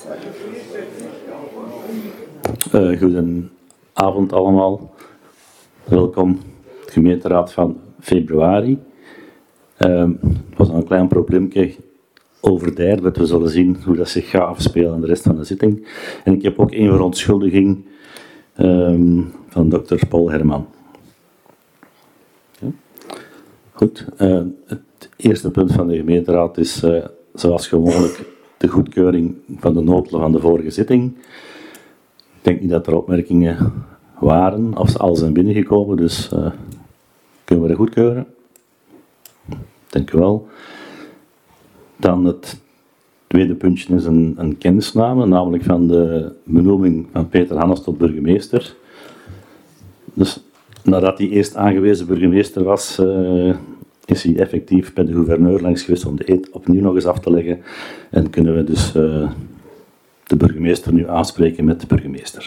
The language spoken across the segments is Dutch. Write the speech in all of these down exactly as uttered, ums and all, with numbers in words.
Uh, goedenavond allemaal. Welkom, de gemeenteraad van februari. Uh, het was een klein probleempje over de air, we zullen zien hoe dat zich gaat afspelen in de rest van de zitting. En ik heb ook één verontschuldiging um, van dokter Paul Herman. Ja. Goed, uh, het eerste punt van de gemeenteraad is uh, zoals gewoonlijk de goedkeuring van de noodlen van de vorige zitting. Ik denk niet dat er opmerkingen waren, of ze al zijn binnengekomen, dus uh, kunnen we dat goedkeuren? Dank u wel. Dan het tweede puntje is een, een kennisname, namelijk van de benoeming van Peter Hannes tot burgemeester. Dus nadat hij eerst aangewezen burgemeester was, uh, is hij effectief bij de gouverneur langs geweest om de eed opnieuw nog eens af te leggen. En kunnen we dus uh, de burgemeester nu aanspreken met de burgemeester.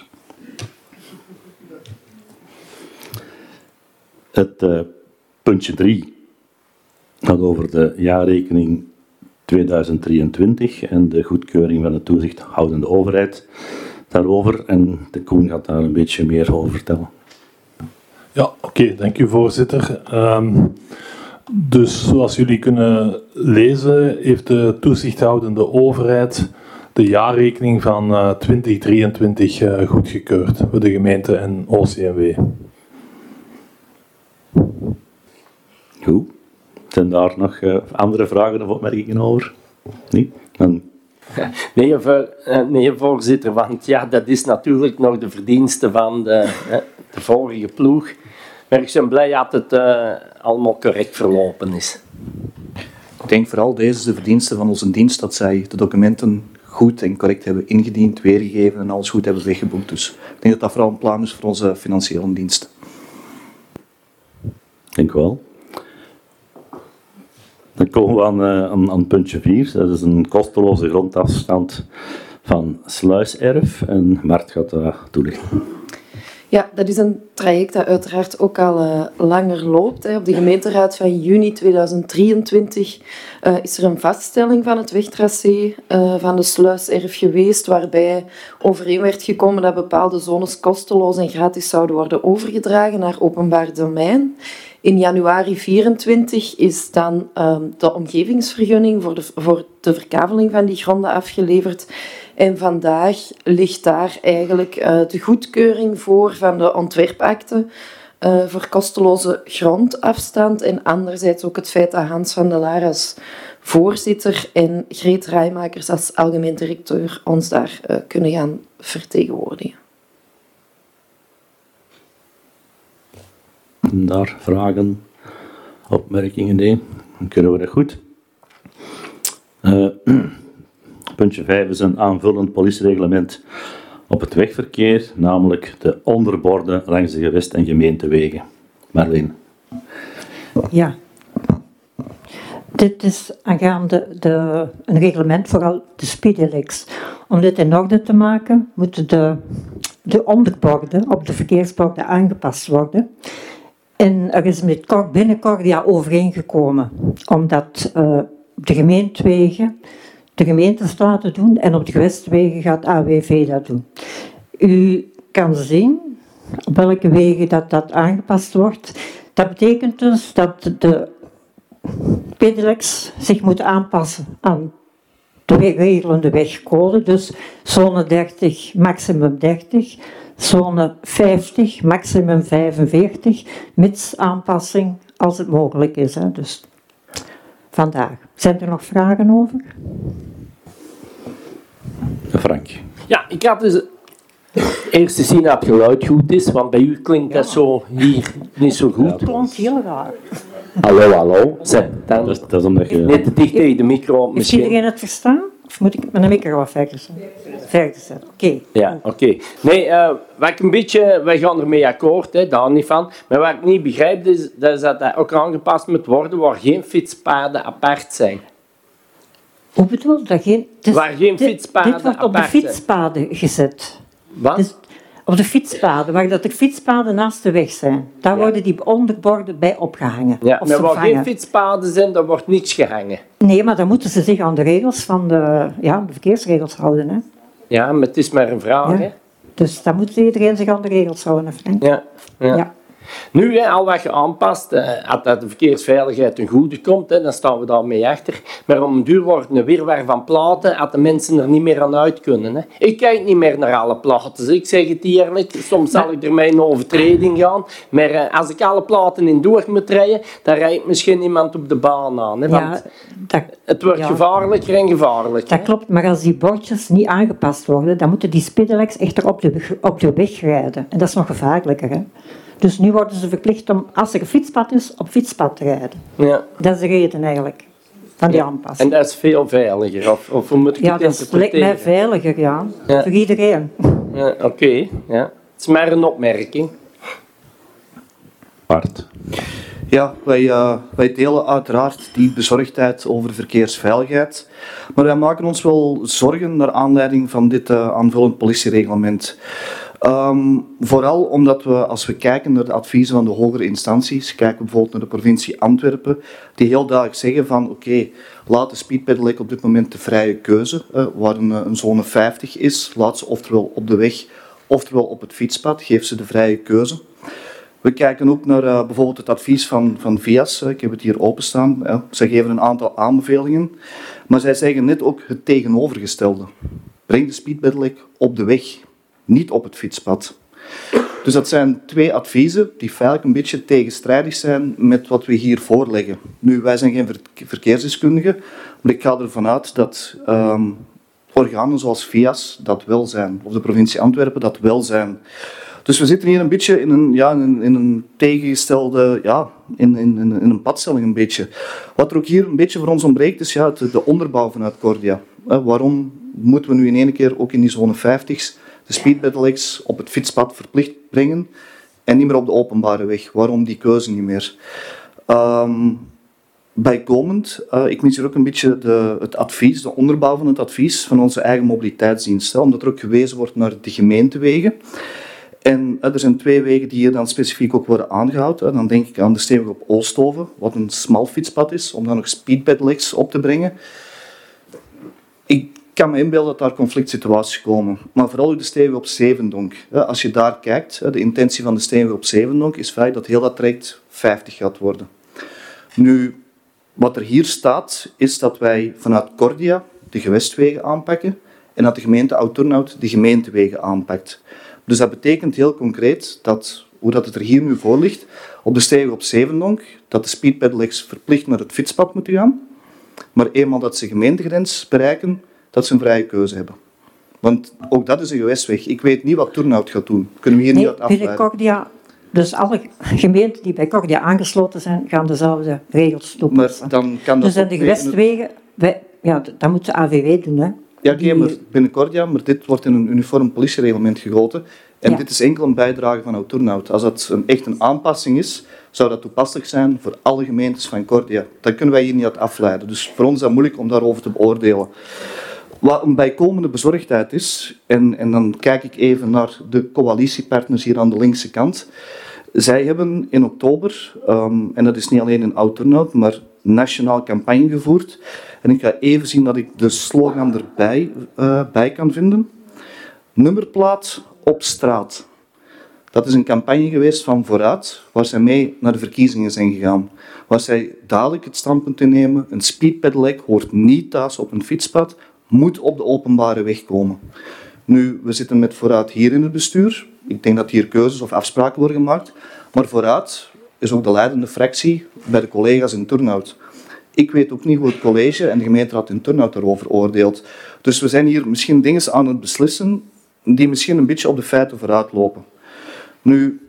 Het uh, puntje drie gaat over de jaarrekening tweeduizend drieëntwintig en de goedkeuring van de toezichthoudende overheid daarover. En de Koen gaat daar een beetje meer over vertellen. Ja, oké, okay, dank u voorzitter. Um, dus zoals jullie kunnen lezen, heeft de toezichthoudende overheid de jaarrekening van uh, twintig drieëntwintig uh, goedgekeurd voor de gemeente en O C M W. Goed. Zijn daar nog uh, andere vragen of opmerkingen over? Nee? Dan... Nee, voor, nee, voorzitter, want ja, dat is natuurlijk nog de verdienste van de, de vorige ploeg. Maar ik ben blij dat het uh, allemaal correct verlopen is. Ik denk vooral deze is de verdienste van onze dienst, dat zij de documenten goed en correct hebben ingediend, weergegeven en alles goed hebben weggeboekt. Dus ik denk dat dat vooral een plan is voor onze financiële dienst. Denk wel. Dan komen we aan, uh, aan, aan puntje vier. Dat is een kosteloze grondafstand van Sluiserf. En Mart gaat dat toelichten. Ja, dat is een traject dat uiteraard ook al uh, langer loopt. Hè. Op de gemeenteraad van juni tweeduizend drieëntwintig uh, is er een vaststelling van het wegtracé uh, van de Sluiserf geweest, waarbij overeen werd gekomen dat bepaalde zones kosteloos en gratis zouden worden overgedragen naar openbaar domein. In januari vierentwintig is dan uh, de omgevingsvergunning voor de, voor de verkaveling van die gronden afgeleverd. En vandaag ligt daar eigenlijk uh, de goedkeuring voor van de ontwerpakte uh, voor kosteloze grondafstand. En anderzijds ook het feit dat Hans van der Laar als voorzitter en Greet Rijmakers als algemeen directeur ons daar uh, kunnen gaan vertegenwoordigen. Daar vragen, opmerkingen, nee. Dan kunnen we dat goed. Uh, puntje vijf is een aanvullend politiereglement op het wegverkeer, namelijk de onderborden langs de gewest- en gemeentewegen. Marleen. Ja. Dit is aangaande de, een reglement, vooral de speedelecs. Om dit in orde te maken, moeten de, de onderborden op de verkeersborden aangepast worden. En er is met kort, binnenkort ja, overeengekomen, omdat uh, de gemeentewegen de gemeentes laten doen en op de gewestwegen gaat A W V dat doen. U kan zien op welke wegen dat, dat aangepast wordt. Dat betekent dus dat de pedelecs zich moeten aanpassen aan de regelende wegcode, dus zone dertig, maximum dertig, zone vijftig, maximum vijfenveertig, mits aanpassing als het mogelijk is. Hè. Dus vandaag. Zijn er nog vragen over? Frank. Ja, ik had dus eerst te zien dat het geluid goed is, want bij u klinkt dat zo hier niet zo goed. Het klonk heel raar. Hallo, hallo. Zeg, dan Dat is, dat is omdat je... net te dicht tegen de micro. Heeft Misschien. iedereen het verstaan? Of moet ik mijn micro wat verder zetten? Verder zetten, oké. Okay. Ja, oké. Okay. Nee, uh, wat ik een beetje... Wij gaan ermee akkoord, hè, daar niet van. Maar wat ik niet begrijp, is, dat is dat dat ook aangepast moet worden waar geen fietspaden apart zijn. Hoe bedoel je dat? Geen, dus waar geen dit, fietspaden dit wordt op de fietspaden gezet. Wat? Dus op de fietspaden, waar dat er fietspaden naast de weg zijn. Daar ja. worden die onderborden bij opgehangen. Ja, of maar waar vervangen. geen fietspaden zijn, daar wordt niks gehangen. Nee, maar dan moeten ze zich aan de regels van de, ja, de verkeersregels houden. Hè. Ja, maar het is maar een vraag, Ja. hè. Dus dan moet iedereen zich aan de regels houden, Frank. Ja, ja. Ja. Nu, hè, al wat je aanpast, eh, als dat de verkeersveiligheid ten goede komt, hè, dan staan we daarmee achter. Maar om een duur wordt een wirwar van platen, als de mensen er niet meer aan uit kunnen. Hè. Ik kijk niet meer naar alle platen, ik zeg het eerlijk. Soms zal ik ermee in overtreding gaan. Maar eh, als ik alle platen in door moet rijden, dan rijdt misschien iemand op de baan aan. Hè, want Ja, dat, het wordt ja. gevaarlijker en gevaarlijker. dat hè. klopt, maar als die bordjes niet aangepast worden, dan moeten die speedelecs echter op de, weg- op de weg rijden. En dat is nog gevaarlijker, hè. Dus nu worden ze verplicht om, als er een fietspad is, op fietspad te rijden. Ja. Dat is de reden eigenlijk, van die aanpassing. En dat is veel veiliger, of, of hoe moet ik Ja, het dat is- lijkt interpreteren? mij veiliger, ja. Ja. Voor iedereen. Ja, Oké, ja. Het is maar een opmerking. Bart. Ja, wij, eh, wij delen uiteraard die bezorgdheid over verkeersveiligheid. Maar wij maken ons wel zorgen naar aanleiding van dit uh, aanvullend politiereglement. Um, vooral omdat we, als we kijken naar de adviezen van de hogere instanties, kijken bijvoorbeeld naar de provincie Antwerpen, die heel duidelijk zeggen van oké, okay, laat de speedpedelec op dit moment de vrije keuze, uh, waar een, een zone vijftig is, laat ze oftewel op de weg, oftewel op het fietspad, geef ze de vrije keuze. We kijken ook naar uh, bijvoorbeeld het advies van, van V I A S. Ik heb het hier openstaan. Ja. Zij geven een aantal aanbevelingen. Maar zij zeggen net ook het tegenovergestelde. Breng de speedpedelec op de weg, niet op het fietspad. Dus dat zijn twee adviezen die feitelijk een beetje tegenstrijdig zijn met wat we hier voorleggen. Nu, wij zijn geen verkeersdeskundigen, maar ik ga ervan uit dat um, organen zoals V I A S dat wel zijn, of de provincie Antwerpen dat wel zijn. Dus we zitten hier een beetje in een, ja, in, in een tegengestelde, ja, in, in, in een padstelling een beetje. Wat er ook hier een beetje voor ons ontbreekt is ja, de, de onderbouw vanuit Cordia. Eh, waarom moeten we nu in één keer ook in die zone vijftig's de speedpedelecs op het fietspad verplicht brengen en niet meer op de openbare weg? Waarom die keuze niet meer? Um, Bijkomend, uh, ik mis hier ook een beetje de, het advies, de onderbouw van het advies van onze eigen mobiliteitsdienst. Hè, omdat er ook gewezen wordt naar de gemeentewegen. En uh, er zijn twee wegen die hier dan specifiek ook worden aangehouden. Dan denk ik aan de steenweg op Oosthoven, wat een smal fietspad is, om dan nog speedpedelecs op te brengen. Ik kan me inbeelden dat daar conflict situaties komen. Maar vooral ook de steenweg op Zevendonk. Als je daar kijkt, de intentie van de steenweg op Zevendonk is feit dat heel dat traject vijftig gaat worden. Nu, wat er hier staat, is dat wij vanuit Cordia de gewestwegen aanpakken en dat de gemeente Oud-Turnhout de gemeentewegen aanpakt. Dus dat betekent heel concreet dat, hoe dat het er hier nu voor ligt, op de steenweg op Zevendonk, dat de speedpedelecs verplicht naar het fietspad moeten gaan, maar eenmaal dat ze gemeentegrens bereiken, dat ze een vrije keuze hebben. Want ook dat is een gewestweg. Ik weet niet wat Turnhout gaat doen. Kunnen we hier Nee, niet uit afleiden. binnen Cordia, dus alle gemeenten die bij Cordia aangesloten zijn, gaan dezelfde regels Maar toepassen. dan kan dat Dus in ook de weer in het- gewestwegen, wij, ja, dat moet de A V W doen, hè. Ja, oké, Die- maar binnen Cordia, maar dit wordt in een uniform politiereglement gegoten. En Ja. dit is enkel een bijdrage van Oud-Turnhout. Als dat een, echt een aanpassing is, zou dat toepasselijk zijn voor alle gemeentes van Cordia. Dat kunnen wij hier niet uit afleiden. Dus voor ons is dat moeilijk om daarover te beoordelen. Wat een bijkomende bezorgdheid is, en, en dan kijk ik even naar de coalitiepartners hier aan de linkse kant. Zij hebben in oktober, um, en dat is niet alleen in Oud-Turnhout, maar nationaal campagne gevoerd. En ik ga even zien dat ik de slogan erbij uh, bij kan vinden. Nummerplaat op straat. Dat is een campagne geweest van Vooruit, waar zij mee naar de verkiezingen zijn gegaan. Waar zij dadelijk het standpunt innemen, een speedpedelec hoort niet thuis op een fietspad, moet op de openbare weg komen. Nu, we zitten met Vooruit hier in het bestuur. Ik denk dat hier keuzes of afspraken worden gemaakt. Maar Vooruit is ook de leidende fractie bij de collega's in Turnhout. Ik weet ook niet hoe het college en de gemeenteraad in Turnhout daarover oordeelt. Dus we zijn hier misschien dingen aan het beslissen die misschien een beetje op de feiten vooruit lopen. Nu,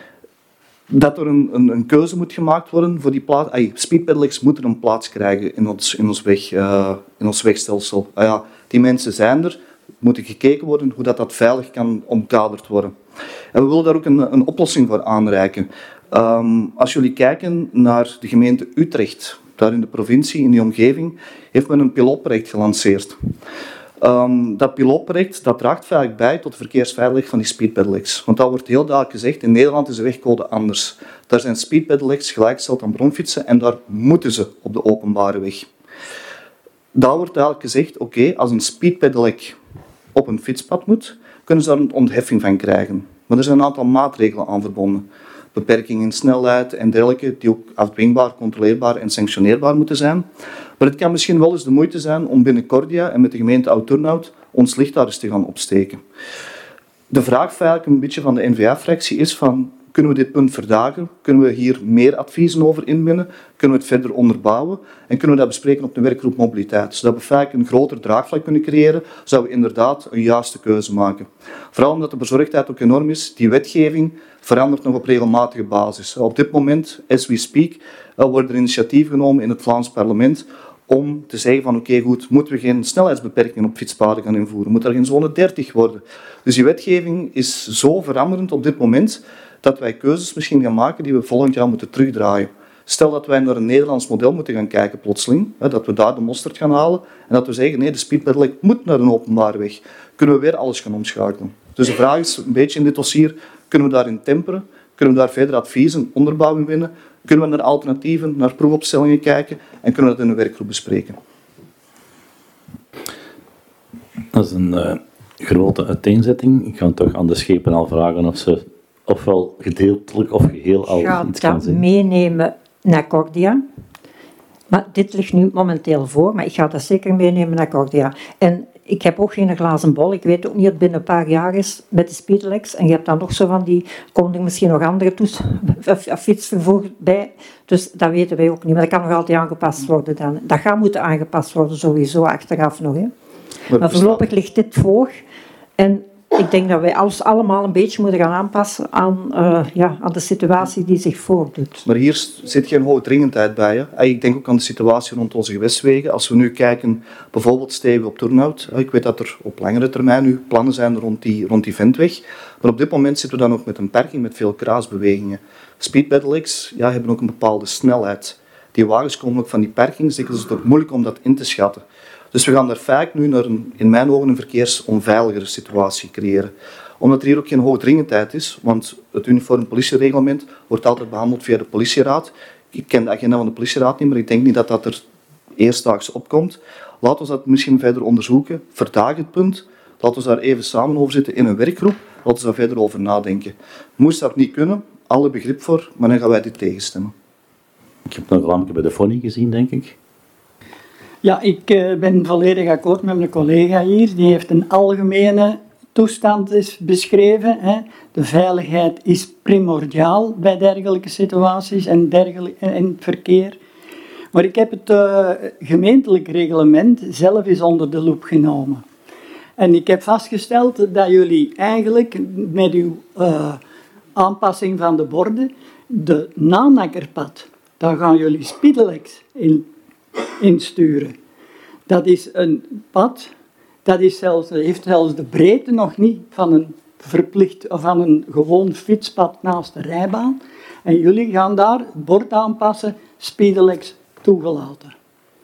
dat er een, een, een keuze moet gemaakt worden voor die plaats. Ay, speedpedelecs moeten een plaats krijgen in ons, in ons, weg, uh, in ons wegstelsel. Ah ja, die mensen zijn er. Moet er gekeken worden hoe dat, dat veilig kan omkaderd worden. En we willen daar ook een, een oplossing voor aanreiken. Um, als jullie kijken naar de gemeente Utrecht, daar in de provincie, in die omgeving, heeft men een pilootproject gelanceerd. Um, dat pilootproject dat draagt feitelijk bij tot de verkeersveiligheid van die speedpedelecs. Want dat wordt heel duidelijk gezegd, in Nederland is de wegcode anders. Daar zijn speedpedelecs gelijkgesteld aan bronfietsen en daar moeten ze op de openbare weg. Daar wordt duidelijk gezegd, oké, okay, als een speedpedelec op een fietspad moet, kunnen ze daar een ontheffing van krijgen. Maar er zijn een aantal maatregelen aan verbonden. Beperkingen in snelheid en dergelijke, die ook afdwingbaar, controleerbaar en sanctioneerbaar moeten zijn. Maar het kan misschien wel eens de moeite zijn om binnen Cordia en met de gemeente Oud-Turnhout ons licht daar eens te gaan opsteken. De vraag eigenlijk een beetje van de N V A-fractie is van, kunnen we dit punt verdagen? Kunnen we hier meer adviezen over inbinden? Kunnen we het verder onderbouwen? En kunnen we dat bespreken op de werkgroep mobiliteit? Zodat we vaak een groter draagvlak kunnen creëren, zodat we inderdaad een juiste keuze maken. Vooral omdat de bezorgdheid ook enorm is. Die wetgeving verandert nog op regelmatige basis. Op dit moment, as we speak, worden er initiatieven genomen in het Vlaams parlement om te zeggen van oké, okay, goed, moeten we geen snelheidsbeperkingen op fietspaden gaan invoeren? Moet er geen zone dertig worden? Dus die wetgeving is zo veranderend op dit moment dat wij keuzes misschien gaan maken die we volgend jaar moeten terugdraaien. Stel dat wij naar een Nederlands model moeten gaan kijken plotseling, hè, dat we daar de mosterd gaan halen en dat we zeggen nee, de speedpedelec moet naar een openbare weg. Kunnen we weer alles gaan omschakelen. Dus de vraag is een beetje in dit dossier, kunnen we daarin temperen? Kunnen we daar verder adviezen, onderbouw in winnen? Kunnen we naar alternatieven, naar proefopstellingen kijken en kunnen we dat in een werkgroep bespreken? Dat is een uh, grote uiteenzetting. Ik ga toch aan de schepen al vragen of ze ofwel gedeeltelijk of geheel al Ga iets kan dat zeggen. meenemen naar Cordia. Maar dit ligt nu momenteel voor, maar ik ga dat zeker meenemen naar Cordia. En ik heb ook geen glazen bol. Ik weet ook niet dat het binnen een paar jaar is met de speedelecs. En je hebt dan nog zo van die, komen er misschien nog andere toes, fietsvervoer bij. Dus dat weten wij ook niet. Maar dat kan nog altijd aangepast worden dan. Dat gaat moeten aangepast worden sowieso achteraf nog. Hè. Maar voorlopig ligt dit voor. En ik denk dat wij alles allemaal een beetje moeten gaan aanpassen aan, uh, ja, aan de situatie die zich voordoet. Maar hier zit geen hoge dringendheid bij. Hè? Ik denk ook aan de situatie rond onze gewestwegen. Als we nu kijken, bijvoorbeeld steken op Turnhout. Ik weet dat er op langere termijn nu plannen zijn rond die, rond die ventweg. Maar op dit moment zitten we dan ook met een parking met veel kruisbewegingen. Speedpedelecs ja, hebben ook een bepaalde snelheid. Die wagens komen ook van die parkings. Dus het is ook moeilijk om dat in te schatten. Dus we gaan daar vaak nu naar een, in mijn ogen, een verkeersonveiligere situatie creëren. Omdat er hier ook geen hoogdringendheid is, want het uniform politiereglement wordt altijd behandeld via de politieraad. Ik ken de agenda van de politieraad niet, maar ik denk niet dat dat er eerstdaags opkomt. Laten we dat misschien verder onderzoeken, verdaag het punt. Laten we daar even samen over zitten in een werkgroep. Laten we daar verder over nadenken. Moest dat niet kunnen, alle begrip voor, maar dan gaan wij dit tegenstemmen. Ik heb nog een lampje bij de Fonnie gezien, denk ik. Ja, ik uh, ben volledig akkoord met mijn collega hier. Die heeft een algemene toestand is beschreven. Hè. De veiligheid is primordiaal bij dergelijke situaties en, dergelijke, en het verkeer. Maar ik heb het uh, gemeentelijk reglement zelf eens onder de loep genomen. En ik heb vastgesteld dat jullie eigenlijk met uw uh, aanpassing van de borden, de Nanakkerpad, daar gaan jullie speedelecs in insturen. Dat is een pad, dat is zelfs, heeft zelfs de breedte nog niet van een verplicht of van een gewoon fietspad naast de rijbaan. En jullie gaan daar het bord aanpassen, speedelecs toegelaten.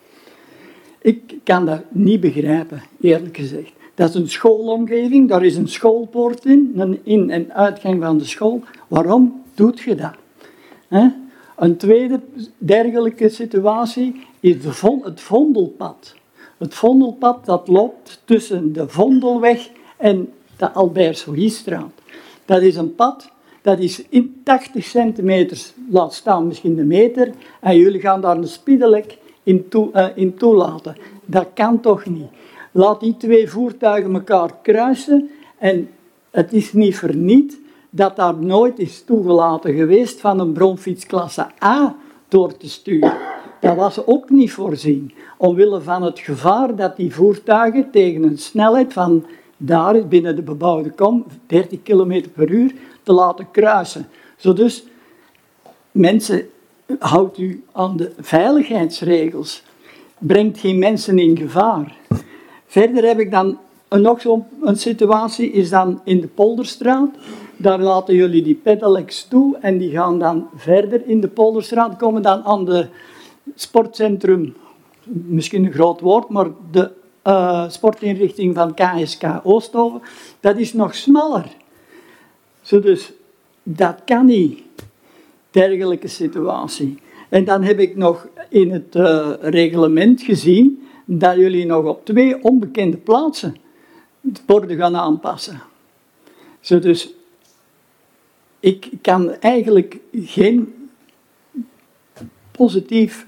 Ik kan dat niet begrijpen, eerlijk gezegd. Dat is een schoolomgeving, daar is een schoolpoort in, een in- en uitgang van de school. Waarom doet je dat? He? Een tweede dergelijke situatie is de vo- het Vondelpad. Het Vondelpad dat loopt tussen de Vondelweg en de Albert-Souhystraat. Dat is een pad, dat is in tachtig centimeter, laat staan misschien de meter, en jullie gaan daar een speedelec in, toe, uh, in toelaten. Dat kan toch niet? Laat die twee voertuigen elkaar kruisen en het is niet verniet dat daar nooit is toegelaten geweest van een bromfietsklasse A door te sturen. Dat was ook niet voorzien, omwille van het gevaar dat die voertuigen tegen een snelheid van daar binnen de bebouwde kom, dertig kilometer per uur, te laten kruisen. Zo dus, mensen, houdt u aan de veiligheidsregels. Brengt geen mensen in gevaar. Verder heb ik dan nog zo'n situatie, is dan in de Polderstraat. Daar laten jullie die pedelecs toe en die gaan dan verder in de Polderstraat, komen dan aan de sportcentrum, misschien een groot woord, maar de uh, sportinrichting van K S K Oosthoven, dat is nog smaller. Zo dus, dat kan niet, dergelijke situatie. En dan heb ik nog in het uh, reglement gezien dat jullie nog op twee onbekende plaatsen worden gaan aanpassen. Zo dus, ik kan eigenlijk geen positief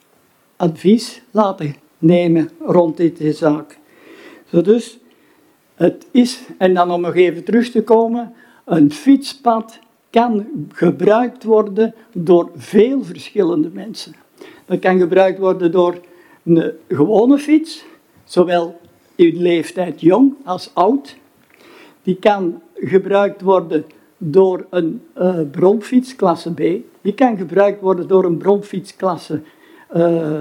advies laten nemen rond deze zaak. Zo dus, het is, en dan om nog even terug te komen, een fietspad kan gebruikt worden door veel verschillende mensen. Dat kan gebruikt worden door een gewone fiets, zowel in leeftijd jong als oud. Die kan gebruikt worden door een uh, bromfiets klasse B. Die kan gebruikt worden door een bromfiets klasse uh,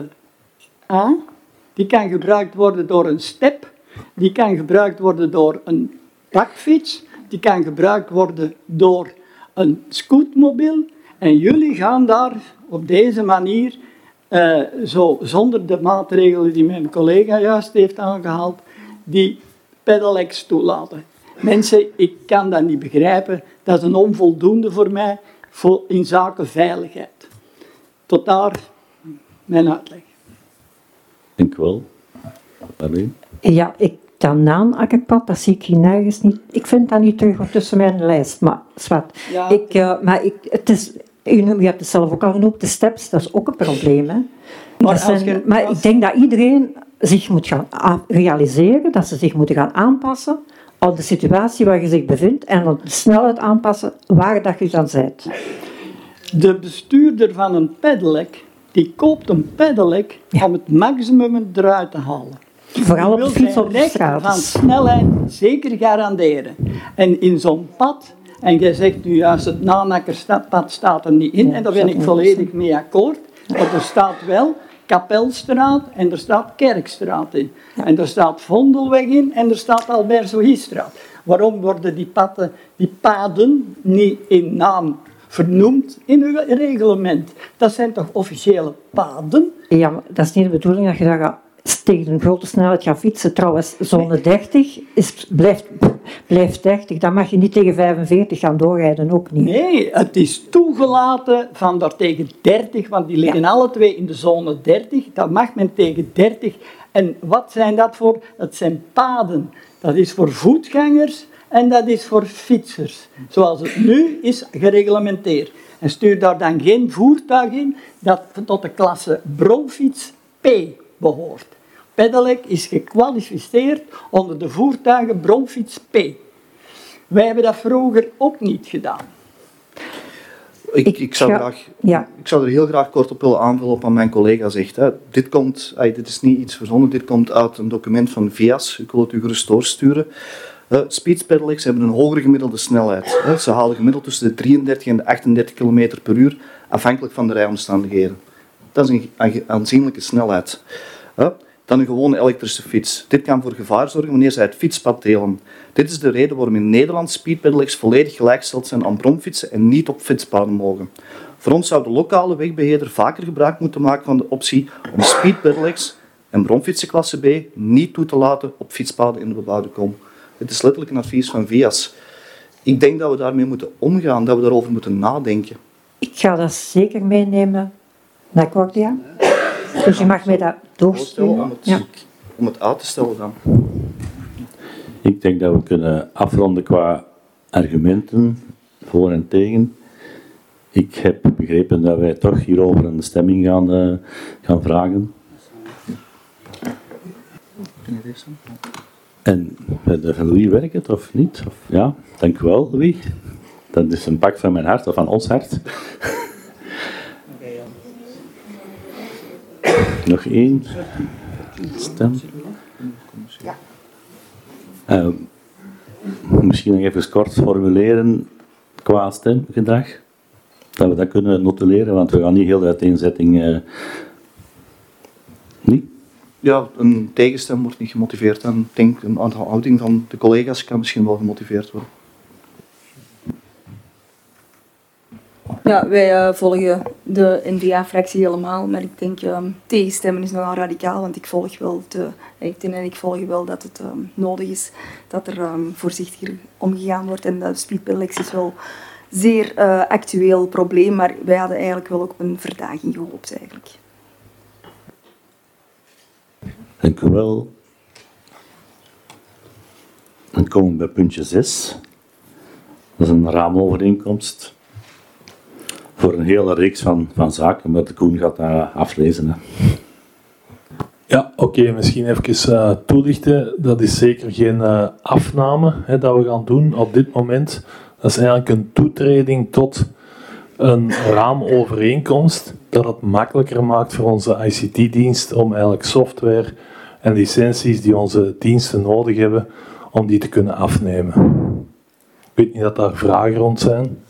A. Die kan gebruikt worden door een step. Die kan gebruikt worden door een bakfiets. Die kan gebruikt worden door een scootmobiel. En jullie gaan daar op deze manier, uh, zo zonder de maatregelen die mijn collega juist heeft aangehaald, die pedelecs toelaten. Mensen, ik kan dat niet begrijpen. Dat is een onvoldoende voor mij voor in zaken veiligheid. Tot daar mijn uitleg. Dank u wel. Alleen. Ja, ik dan na een akkerpad, dat zie ik hier nergens niet. Ik vind dat niet terug tussen mijn lijst, maar zwart. Ja. Ik, uh, maar ik, het is, u, noemt, u hebt het zelf ook al genoemd, de steps, dat is ook een probleem. Hè. Maar, Dat zijn, je, maar als... ik denk dat iedereen zich moet gaan realiseren, dat ze zich moeten gaan aanpassen aan de situatie waar je zich bevindt en op de snelheid aanpassen waar dat je dan bent. De bestuurder van een pedelec, die koopt een pedelec ja. om het maximum eruit te halen. Vooral op de fiets op de straat. Van snelheid zeker garanderen. En in zo'n pad, en jij zegt nu juist het Nanakkerpad staat er niet in, ja, en daar ben ik volledig mee akkoord, maar er staat wel Kapelstraat en er staat Kerkstraat in. Ja. En er staat Vondelweg in en er staat Alberto-Hiestraat. Waarom worden die, paden, die paden niet in naam vernoemd in uw reglement? Dat zijn toch officiële paden? Ja, maar dat is niet de bedoeling dat je daar gaat tegen een grote snelheid gaat fietsen. Trouwens, zone dertig is, blijft, blijft dertig. Dan mag je niet tegen vijfenveertig gaan doorrijden, ook niet. Nee, het is toegelaten van daar tegen dertig, want die liggen ja. alle twee in de zone dertig. Dat mag men tegen dertig. En wat zijn dat voor? Dat zijn paden. Dat is voor voetgangers en dat is voor fietsers. Zoals het nu is gereglementeerd. En stuur daar dan geen voertuig in dat tot de klasse bromfiets P behoort. Pedelec is gekwalificeerd onder de voertuigen bromfiets P. Wij hebben dat vroeger ook niet gedaan. Ik, ik, ik, zou, graag, ja. ik zou er heel graag kort op willen aanvullen op wat mijn collega zegt. Hè. Dit, komt, ay, dit is niet iets verzonnen, dit komt uit een document van V I A S. Ik wil het u gerust doorsturen. Uh, Speed pedelecs hebben een hogere gemiddelde snelheid. Hè. Ze halen gemiddeld tussen de drieëndertig en de achtendertig kilometer per uur, afhankelijk van de rijomstandigheden. Dat is een aanzienlijke snelheid. Hè. Dan een gewone elektrische fiets. Dit kan voor gevaar zorgen wanneer zij het fietspad delen. Dit is de reden waarom in Nederland speedpedelecs volledig gelijkgesteld zijn aan bromfietsen en niet op fietspaden mogen. Voor ons zou de lokale wegbeheerder vaker gebruik moeten maken van de optie om speedpedelecs en bromfietsen klasse B niet toe te laten op fietspaden in de bebouwde kom. Dit is letterlijk een advies van V I A S. Ik denk dat we daarmee moeten omgaan, dat we daarover moeten nadenken. Ik ga dat zeker meenemen naar Cordia. Dus je mag mij dat doorsturen. Om het, ja. om het uit te stellen dan. Ik denk dat we kunnen afronden qua argumenten, voor en tegen. Ik heb begrepen dat wij toch hierover een stemming gaan, uh, gaan vragen. En van Louis werkt het of niet? Of, ja, dank u wel, Louis. Dat is een pak van mijn hart, of van ons hart. Nog één stem. Uh, misschien nog even kort formuleren qua stemgedrag. Dat we dat kunnen notuleren, want we gaan niet heel de uiteenzetting... Uh, niet? Ja, een tegenstem wordt niet gemotiveerd. En ik denk een aantal houding van de collega's kan misschien wel gemotiveerd worden. Ja, wij uh, volgen de N V A-fractie helemaal, maar ik denk um, tegenstemmen is nogal radicaal, want ik volg wel te, en ik volg wel dat het um, nodig is dat er um, voorzichtiger omgegaan wordt en dat speedpedelecs is wel een zeer uh, actueel probleem, maar wij hadden eigenlijk wel ook op een verdaging gehoopt eigenlijk. Dank u wel. Dan komen we bij puntje zes. Dat is een raamovereenkomst voor een hele reeks van, van zaken, maar de Koen gaat dat aflezen. Hè. Ja, oké, okay, misschien even uh, toelichten. Dat is zeker geen uh, afname hè, dat we gaan doen op dit moment. Dat is eigenlijk een toetreding tot een raamovereenkomst dat het makkelijker maakt voor onze I C T-dienst om eigenlijk software en licenties die onze diensten nodig hebben, om die te kunnen afnemen. Ik weet niet dat daar vragen rond zijn.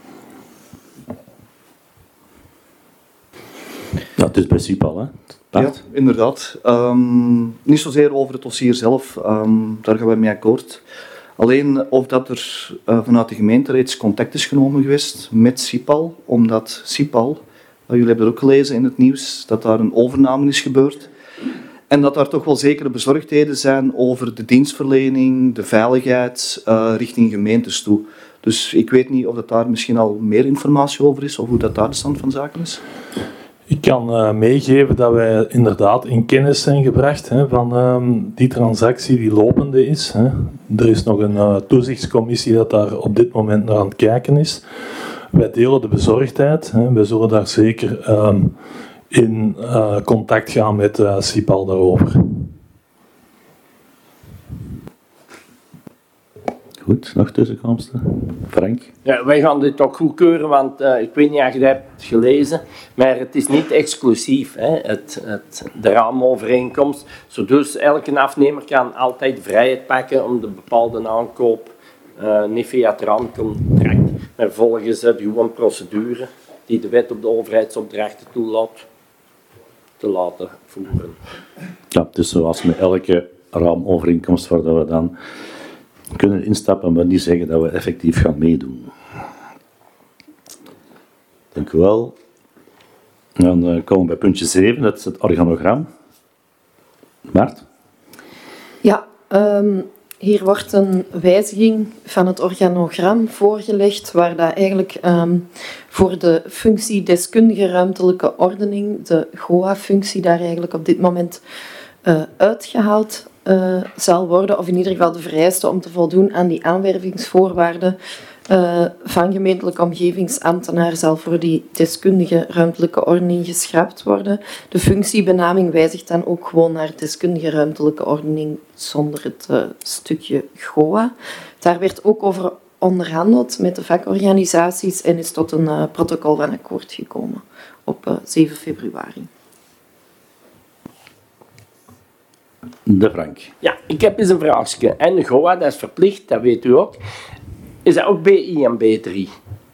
Ja, het is bij Cipal, hè? Ja, inderdaad. Um, niet zozeer over het dossier zelf, um, daar gaan we mee akkoord. Alleen of dat er uh, vanuit de gemeente reeds contact is genomen geweest met Cipal, omdat Cipal, uh, jullie hebben het ook gelezen in het nieuws, dat daar een overname is gebeurd. En dat daar toch wel zekere bezorgdheden zijn over de dienstverlening, de veiligheid uh, richting gemeentes toe. Dus ik weet niet of dat daar misschien al meer informatie over is, of hoe dat daar de stand van zaken is. Ik kan uh, meegeven dat wij inderdaad in kennis zijn gebracht hè, van um, die transactie die lopende is. Hè. Er is nog een uh, toezichtscommissie dat daar op dit moment naar aan het kijken is. Wij delen de bezorgdheid. Hè. Wij zullen daar zeker um, in uh, contact gaan met uh, Cipal daarover. Goed, nog tussenkomsten? Frank? Ja, wij gaan dit ook goedkeuren, want uh, ik weet niet of je dat hebt gelezen, maar het is niet exclusief, hè, het, het, de raamovereenkomst. Zo dus elke afnemer kan altijd de vrijheid pakken om de bepaalde aankoop uh, niet via het raamcontract, maar volgens uh, de gewone procedure die de wet op de overheidsopdrachten toelaat, te laten voeren. Ja, het is zoals met elke raamovereenkomst waar dat we dan kunnen instappen, maar niet zeggen dat we effectief gaan meedoen. Dank u wel. Dan uh, komen we bij puntje zeven, dat is het organogram. Bart? Ja, um, hier wordt een wijziging van het organogram voorgelegd, waar dat eigenlijk um, voor de functie deskundige ruimtelijke ordening, de G O A-functie daar eigenlijk op dit moment uh, uitgehaald Uh, zal worden, of in ieder geval de vereiste om te voldoen aan die aanwervingsvoorwaarden uh, van gemeentelijke omgevingsambtenaar zal voor die deskundige ruimtelijke ordening geschrapt worden. De functiebenaming wijzigt dan ook gewoon naar deskundige ruimtelijke ordening zonder het uh, stukje G O A. Daar werd ook over onderhandeld met de vakorganisaties en is tot een uh, protocol van akkoord gekomen op uh, zeven februari. De Frank. Ja, ik heb eens een vraagje. En de G O A, dat is verplicht, dat weet u ook. Is dat ook B I en B drie?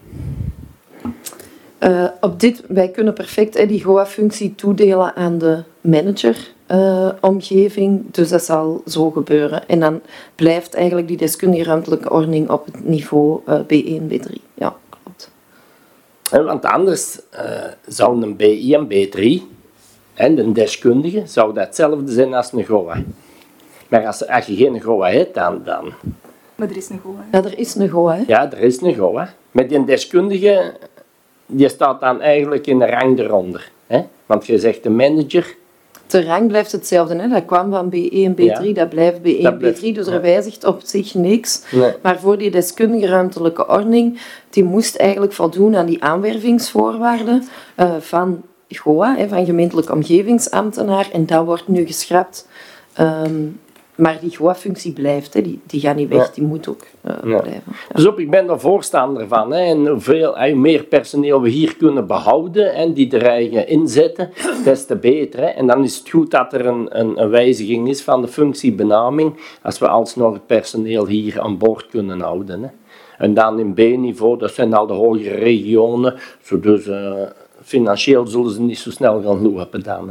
Uh, op dit, wij kunnen perfect hè, die G O A-functie toedelen aan de manager-omgeving, uh, dus dat zal zo gebeuren. En dan blijft eigenlijk die deskundige ruimtelijke ordening op het niveau uh, B één, B drie. Ja, klopt. En want anders uh, zou een B I en B drie... En een deskundige zou dat hetzelfde zijn als een G O A. Maar als, als je geen G O A hebt, dan, dan... Maar er is een G O A. Ja, er is een G O A. Hè? Ja, er is een G O A. Met die deskundige, die staat dan eigenlijk in de rang eronder. Hè? Want je zegt de manager... De rang blijft hetzelfde. Hè? Dat kwam van B één, B drie, ja. Dat blijft B één, dat blijft, B drie. Dus er wijzigt op zich niks. Nee. Maar voor die deskundige ruimtelijke ordening, die moest eigenlijk voldoen aan die aanwervingsvoorwaarden uh, van... G O A, van gemeentelijke omgevingsambtenaar, en dat wordt nu geschrapt. Um, maar die G O A-functie blijft, hè. Die, die gaat niet weg, ja. Die moet ook uh, ja. blijven. Ja. Dus op, ik ben er voorstander van. Hè. En hoeveel hoe meer personeel we hier kunnen behouden en die er eigen inzetten, des te beter. Hè. En dan is het goed dat er een, een, een wijziging is van de functiebenaming, als we alsnog het personeel hier aan boord kunnen houden. Hè. En dan in B-niveau, dat zijn al de hogere regionen, zo dus... Uh, financieel zullen ze niet zo snel gaan lopen dan. Hè.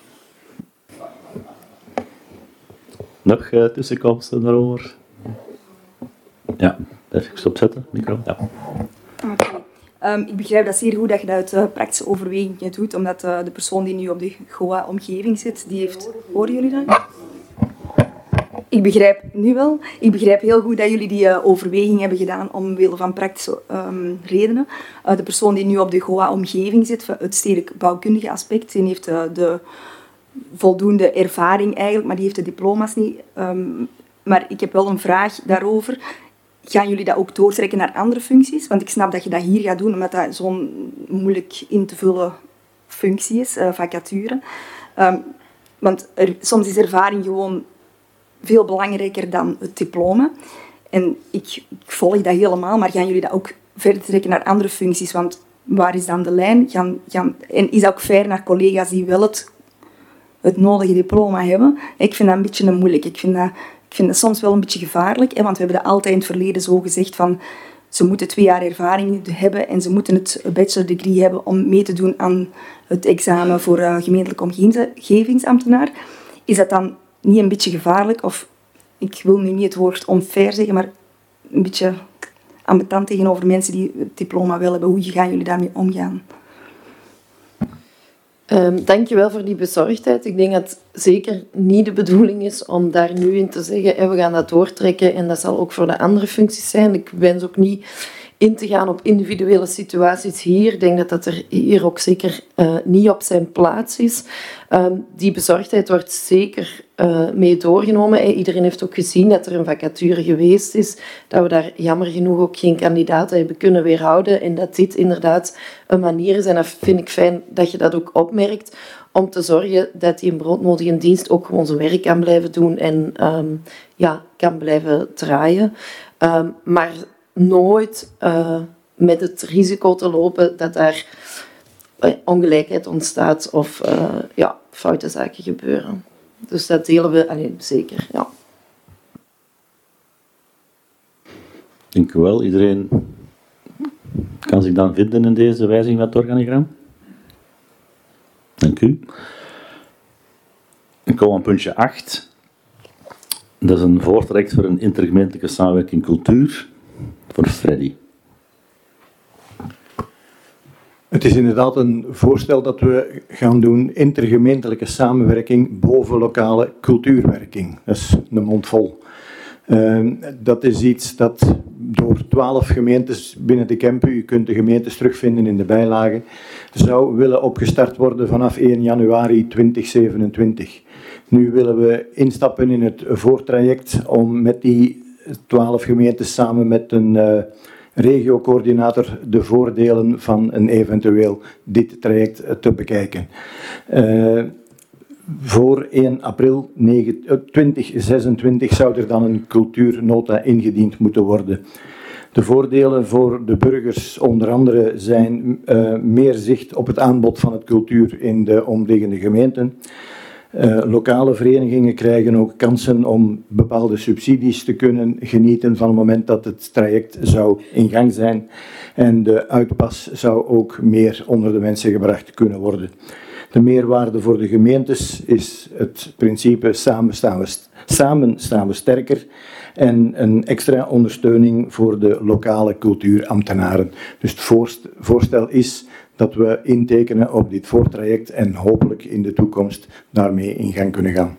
Nog uh, tussenkomsten daarover? Ja, even stopzetten, micro. Ja. Okay. Um, ik begrijp dat zeer goed dat je dat uit uh, praktische overwegingen doet, omdat uh, de persoon die nu op de G O A-omgeving zit, die heeft... Horen jullie dat? Ik begrijp nu wel. Ik begrijp heel goed dat jullie die uh, overweging hebben gedaan omwille van praktische um, redenen. Uh, de persoon die nu op de G O A-omgeving zit, van het stedelijk bouwkundige aspect, die heeft uh, de voldoende ervaring eigenlijk, maar die heeft de diploma's niet. Um, maar ik heb wel een vraag daarover. Gaan jullie dat ook doortrekken naar andere functies? Want ik snap dat je dat hier gaat doen, omdat dat zo'n moeilijk in te vullen functie is, uh, vacature. Um, want er, soms is ervaring gewoon veel belangrijker dan het diploma. En ik, ik volg dat helemaal, maar gaan jullie dat ook verder trekken naar andere functies? Want waar is dan de lijn? Gaan, gaan, en is dat ook fair naar collega's die wel het, het nodige diploma hebben? Ik vind dat een beetje een moeilijk. Ik vind dat, ik vind dat soms wel een beetje gevaarlijk. Hè, want we hebben dat altijd in het verleden zo gezegd van... Ze moeten twee jaar ervaring hebben en ze moeten het bachelor degree hebben om mee te doen aan het examen voor uh, gemeentelijke omgevingsambtenaar. Is dat dan niet een beetje gevaarlijk? Of, ik wil nu niet het woord onfair zeggen, maar een beetje ambetant tegenover mensen die het diploma wel hebben. Hoe gaan jullie daarmee omgaan? Um, Dank je wel voor die bezorgdheid. Ik denk dat het zeker niet de bedoeling is om daar nu in te zeggen hey, we gaan dat doortrekken en dat zal ook voor de andere functies zijn. Ik wens ook niet in te gaan op individuele situaties hier. Ik denk dat dat er hier ook zeker uh, niet op zijn plaats is. Um, die bezorgdheid wordt zeker uh, mee doorgenomen. Hey, iedereen heeft ook gezien dat er een vacature geweest is, dat we daar jammer genoeg ook geen kandidaten hebben kunnen weerhouden en dat dit inderdaad een manier is. En dat vind ik fijn dat je dat ook opmerkt, om te zorgen dat die broodnodige dienst ook gewoon zijn werk kan blijven doen en um, ja, kan blijven draaien. Um, maar nooit uh, met het risico te lopen dat daar uh, ongelijkheid ontstaat of uh, ja, foute zaken gebeuren. Dus dat delen we allee, zeker, ja. Dank u wel. Iedereen kan zich dan vinden in deze wijziging van het organigram? Dank u. Dan komen we aan puntje acht. Dat is een voortraject voor een intergemeentelijke samenwerking cultuur. Voor Freddy. Het is inderdaad een voorstel dat we gaan doen, intergemeentelijke samenwerking boven lokale cultuurwerking. Dat is een mond vol. Uh, dat is iets dat door twaalf gemeentes binnen de Kempen, u kunt de gemeentes terugvinden in de bijlage, zou willen opgestart worden vanaf één januari tweeduizend zevenentwintig. Nu willen we instappen in het voortraject om met die twaalf gemeentes samen met een uh, regiocoördinator de voordelen van een eventueel dit traject uh, te bekijken. Uh, voor één april tweeduizend zesentwintig zou er dan een cultuurnota ingediend moeten worden. De voordelen voor de burgers onder andere zijn uh, meer zicht op het aanbod van het cultuur in de omliggende gemeenten. Uh, lokale verenigingen krijgen ook kansen om bepaalde subsidies te kunnen genieten van het moment dat het traject zou in gang zijn. En de uitpas zou ook meer onder de mensen gebracht kunnen worden. De meerwaarde voor de gemeentes is het principe samen staan we, samen staan we sterker en een extra ondersteuning voor de lokale cultuurambtenaren. Dus het voorstel is dat we intekenen op dit voortraject en hopelijk in de toekomst daarmee in gang kunnen gaan.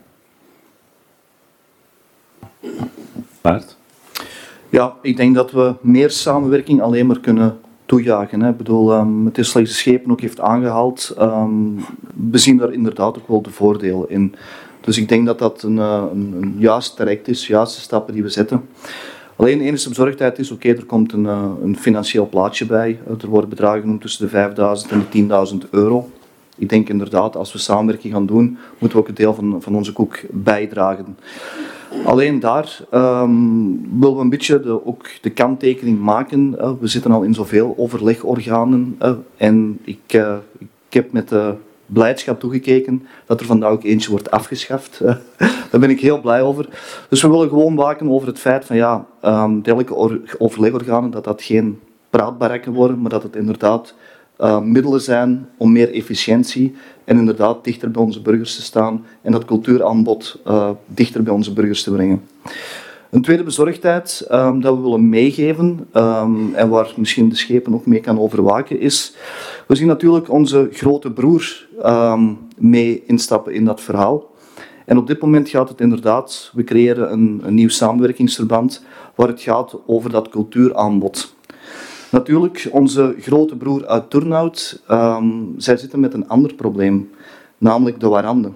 Bart? Ja, ik denk dat we meer samenwerking alleen maar kunnen toejagen. Hè. Ik bedoel, um, het is slechts de schepen ook heeft aangehaald. Um, we zien daar inderdaad ook wel de voordelen in. Dus ik denk dat dat een, een, een juist traject is, juiste stappen die we zetten. Alleen de enige bezorgdheid is, oké, okay, er komt een, een financieel plaatje bij. Er worden bedragen genoemd tussen de vijfduizend en de tienduizend euro. Ik denk inderdaad, als we samenwerking gaan doen, moeten we ook een deel van, van onze koek bijdragen. Alleen daar um, willen we een beetje de, ook de kanttekening maken. Uh, we zitten al in zoveel overlegorganen. Uh, en ik, uh, ik heb met de blijdschap toegekeken dat er vandaag ook eentje wordt afgeschaft. Uh, daar ben ik heel blij over. Dus we willen gewoon waken over het feit van ja, um, dergelijke overlegorganen, dat dat geen praatbarakken worden, maar dat het inderdaad uh, middelen zijn om meer efficiëntie en inderdaad dichter bij onze burgers te staan en dat cultuuraanbod uh, dichter bij onze burgers te brengen. Een tweede bezorgdheid um, dat we willen meegeven um, en waar misschien de schepen ook mee kan overwaken is, we zien natuurlijk onze grote broer um, mee instappen in dat verhaal. En op dit moment gaat het inderdaad, we creëren een, een nieuw samenwerkingsverband waar het gaat over dat cultuuraanbod. Natuurlijk, onze grote broer uit Turnhout, um, zij zitten met een ander probleem, namelijk de warande.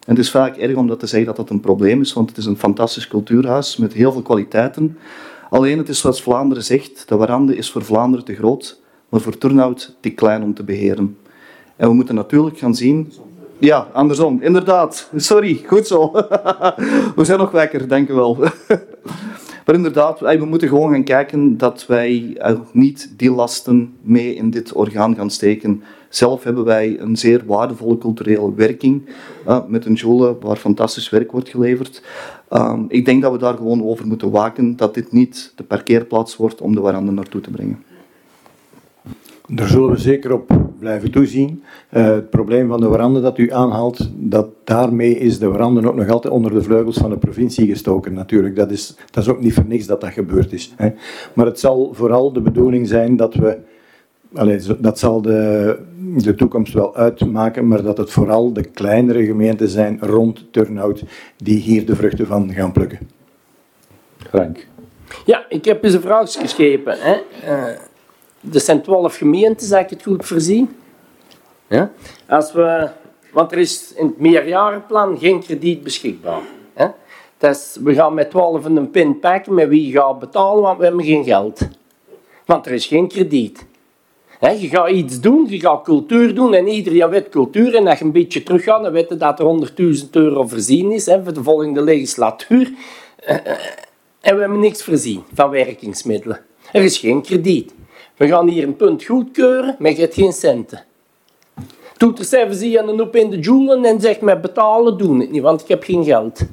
En het is vaak erg om dat te zeggen dat dat een probleem is, want het is een fantastisch cultuurhuis met heel veel kwaliteiten. Alleen het is zoals Vlaanderen zegt, de Warande is voor Vlaanderen te groot, maar voor Turnhout te klein om te beheren. En we moeten natuurlijk gaan zien... Ja, andersom, inderdaad. Sorry, goed zo. We zijn nog wekker, denk ik wel. Maar inderdaad, we moeten gewoon gaan kijken dat wij niet die lasten mee in dit orgaan gaan steken. Zelf hebben wij een zeer waardevolle culturele werking uh, met een joule waar fantastisch werk wordt geleverd. Um, ik denk dat we daar gewoon over moeten waken, dat dit niet de parkeerplaats wordt om de Warande naartoe te brengen. Daar zullen we zeker op blijven toezien. Uh, het probleem van de Warande dat u aanhaalt, dat daarmee is de Warande ook nog altijd onder de vleugels van de provincie gestoken natuurlijk. Dat is, dat is ook niet voor niks dat dat gebeurd is. Hè. Maar het zal vooral de bedoeling zijn dat we, allez, dat zal de, de toekomst wel uitmaken, maar dat het vooral de kleinere gemeenten zijn rond Turnhout die hier de vruchten van gaan plukken. Frank. Ja, ik heb eens een vraag geschreven. Hè. Uh, er zijn twaalf gemeenten, als ik het goed voorzien. Ja? Als we, want er is in het meerjarenplan geen krediet beschikbaar. Hè. Dus we gaan met twaalf een pin pakken, met wie gaat betalen, want we hebben geen geld. Want er is geen krediet. He, je gaat iets doen, je gaat cultuur doen en iedereen weet cultuur. En als je een beetje terug gaat, dan weet je dat er honderdduizend euro voorzien is he, voor de volgende legislatuur. Uh, en we hebben niks voorzien van werkingsmiddelen. Er is geen krediet. We gaan hier een punt goedkeuren, maar je hebt geen centen. Doet er zelfs zie je een op in de joule en zegt met betalen doen het niet, want ik heb geen geld.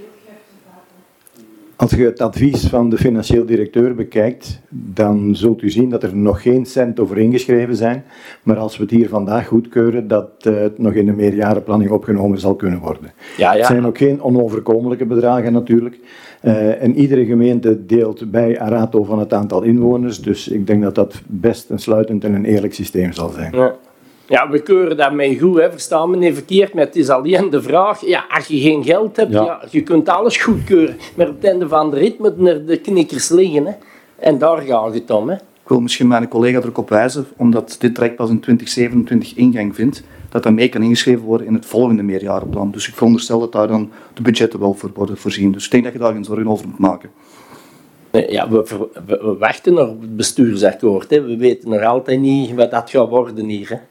Als je het advies van de financieel directeur bekijkt, dan zult u zien dat er nog geen cent over ingeschreven zijn. Maar als we het hier vandaag goedkeuren, dat uh, het nog in de meerjarenplanning opgenomen zal kunnen worden. Ja, ja. Het zijn ook geen onoverkomelijke bedragen natuurlijk. Uh, en iedere gemeente deelt bij Arato van het aantal inwoners. Dus ik denk dat dat best een sluitend en een eerlijk systeem zal zijn. Ja. Ja, we keuren daarmee goed, hè. Verstaan me niet verkeerd, maar het is alleen de vraag, ja, als je geen geld hebt, ja. Ja, je kunt alles goedkeuren, maar op het einde van de rit moeten er de knikkers liggen, hè. En daar gaat het om. Hè. Ik wil misschien mijn collega er ook op wijzen, omdat dit traject pas in twintig zevenentwintig ingang vindt, dat dat mee kan ingeschreven worden in het volgende meerjarenplan. Dus ik veronderstel dat daar dan de budgetten wel voor worden voorzien. Dus ik denk dat je daar geen zorgen over moet maken. Ja, we, we, we wachten nog op het bestuursakkoord, hè. We weten nog altijd niet wat dat gaat worden hier, hè.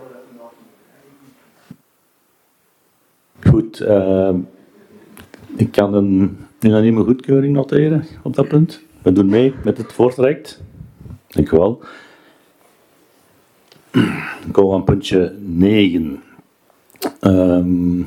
Goed, uh, ik kan een unanieme goedkeuring noteren op dat punt. We doen mee met het voortraject. Dank u wel. Dan komen we aan puntje negen. Um,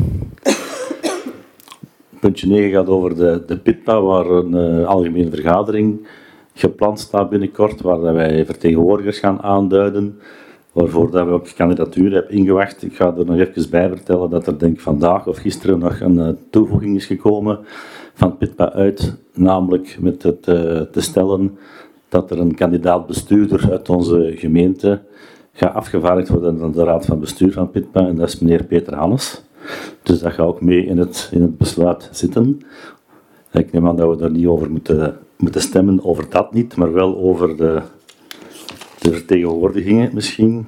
puntje negen gaat over de, de P I T P A, waar een uh, algemene vergadering gepland staat binnenkort, waar wij vertegenwoordigers gaan aanduiden. Waarvoor dat we ook kandidatuur hebben ingewacht. Ik ga er nog even bij vertellen dat er denk ik vandaag of gisteren nog een uh, toevoeging is gekomen van P I T P A uit, namelijk met het uh, te stellen dat er een kandidaat bestuurder uit onze gemeente gaat afgevaardigd worden aan de raad van bestuur van P I T P A en dat is meneer Peter Hannes. Dus dat gaat ook mee in het, in het besluit zitten. Ik neem aan dat we daar niet over moeten, moeten stemmen, over dat niet, maar wel over de De vertegenwoordigingen misschien.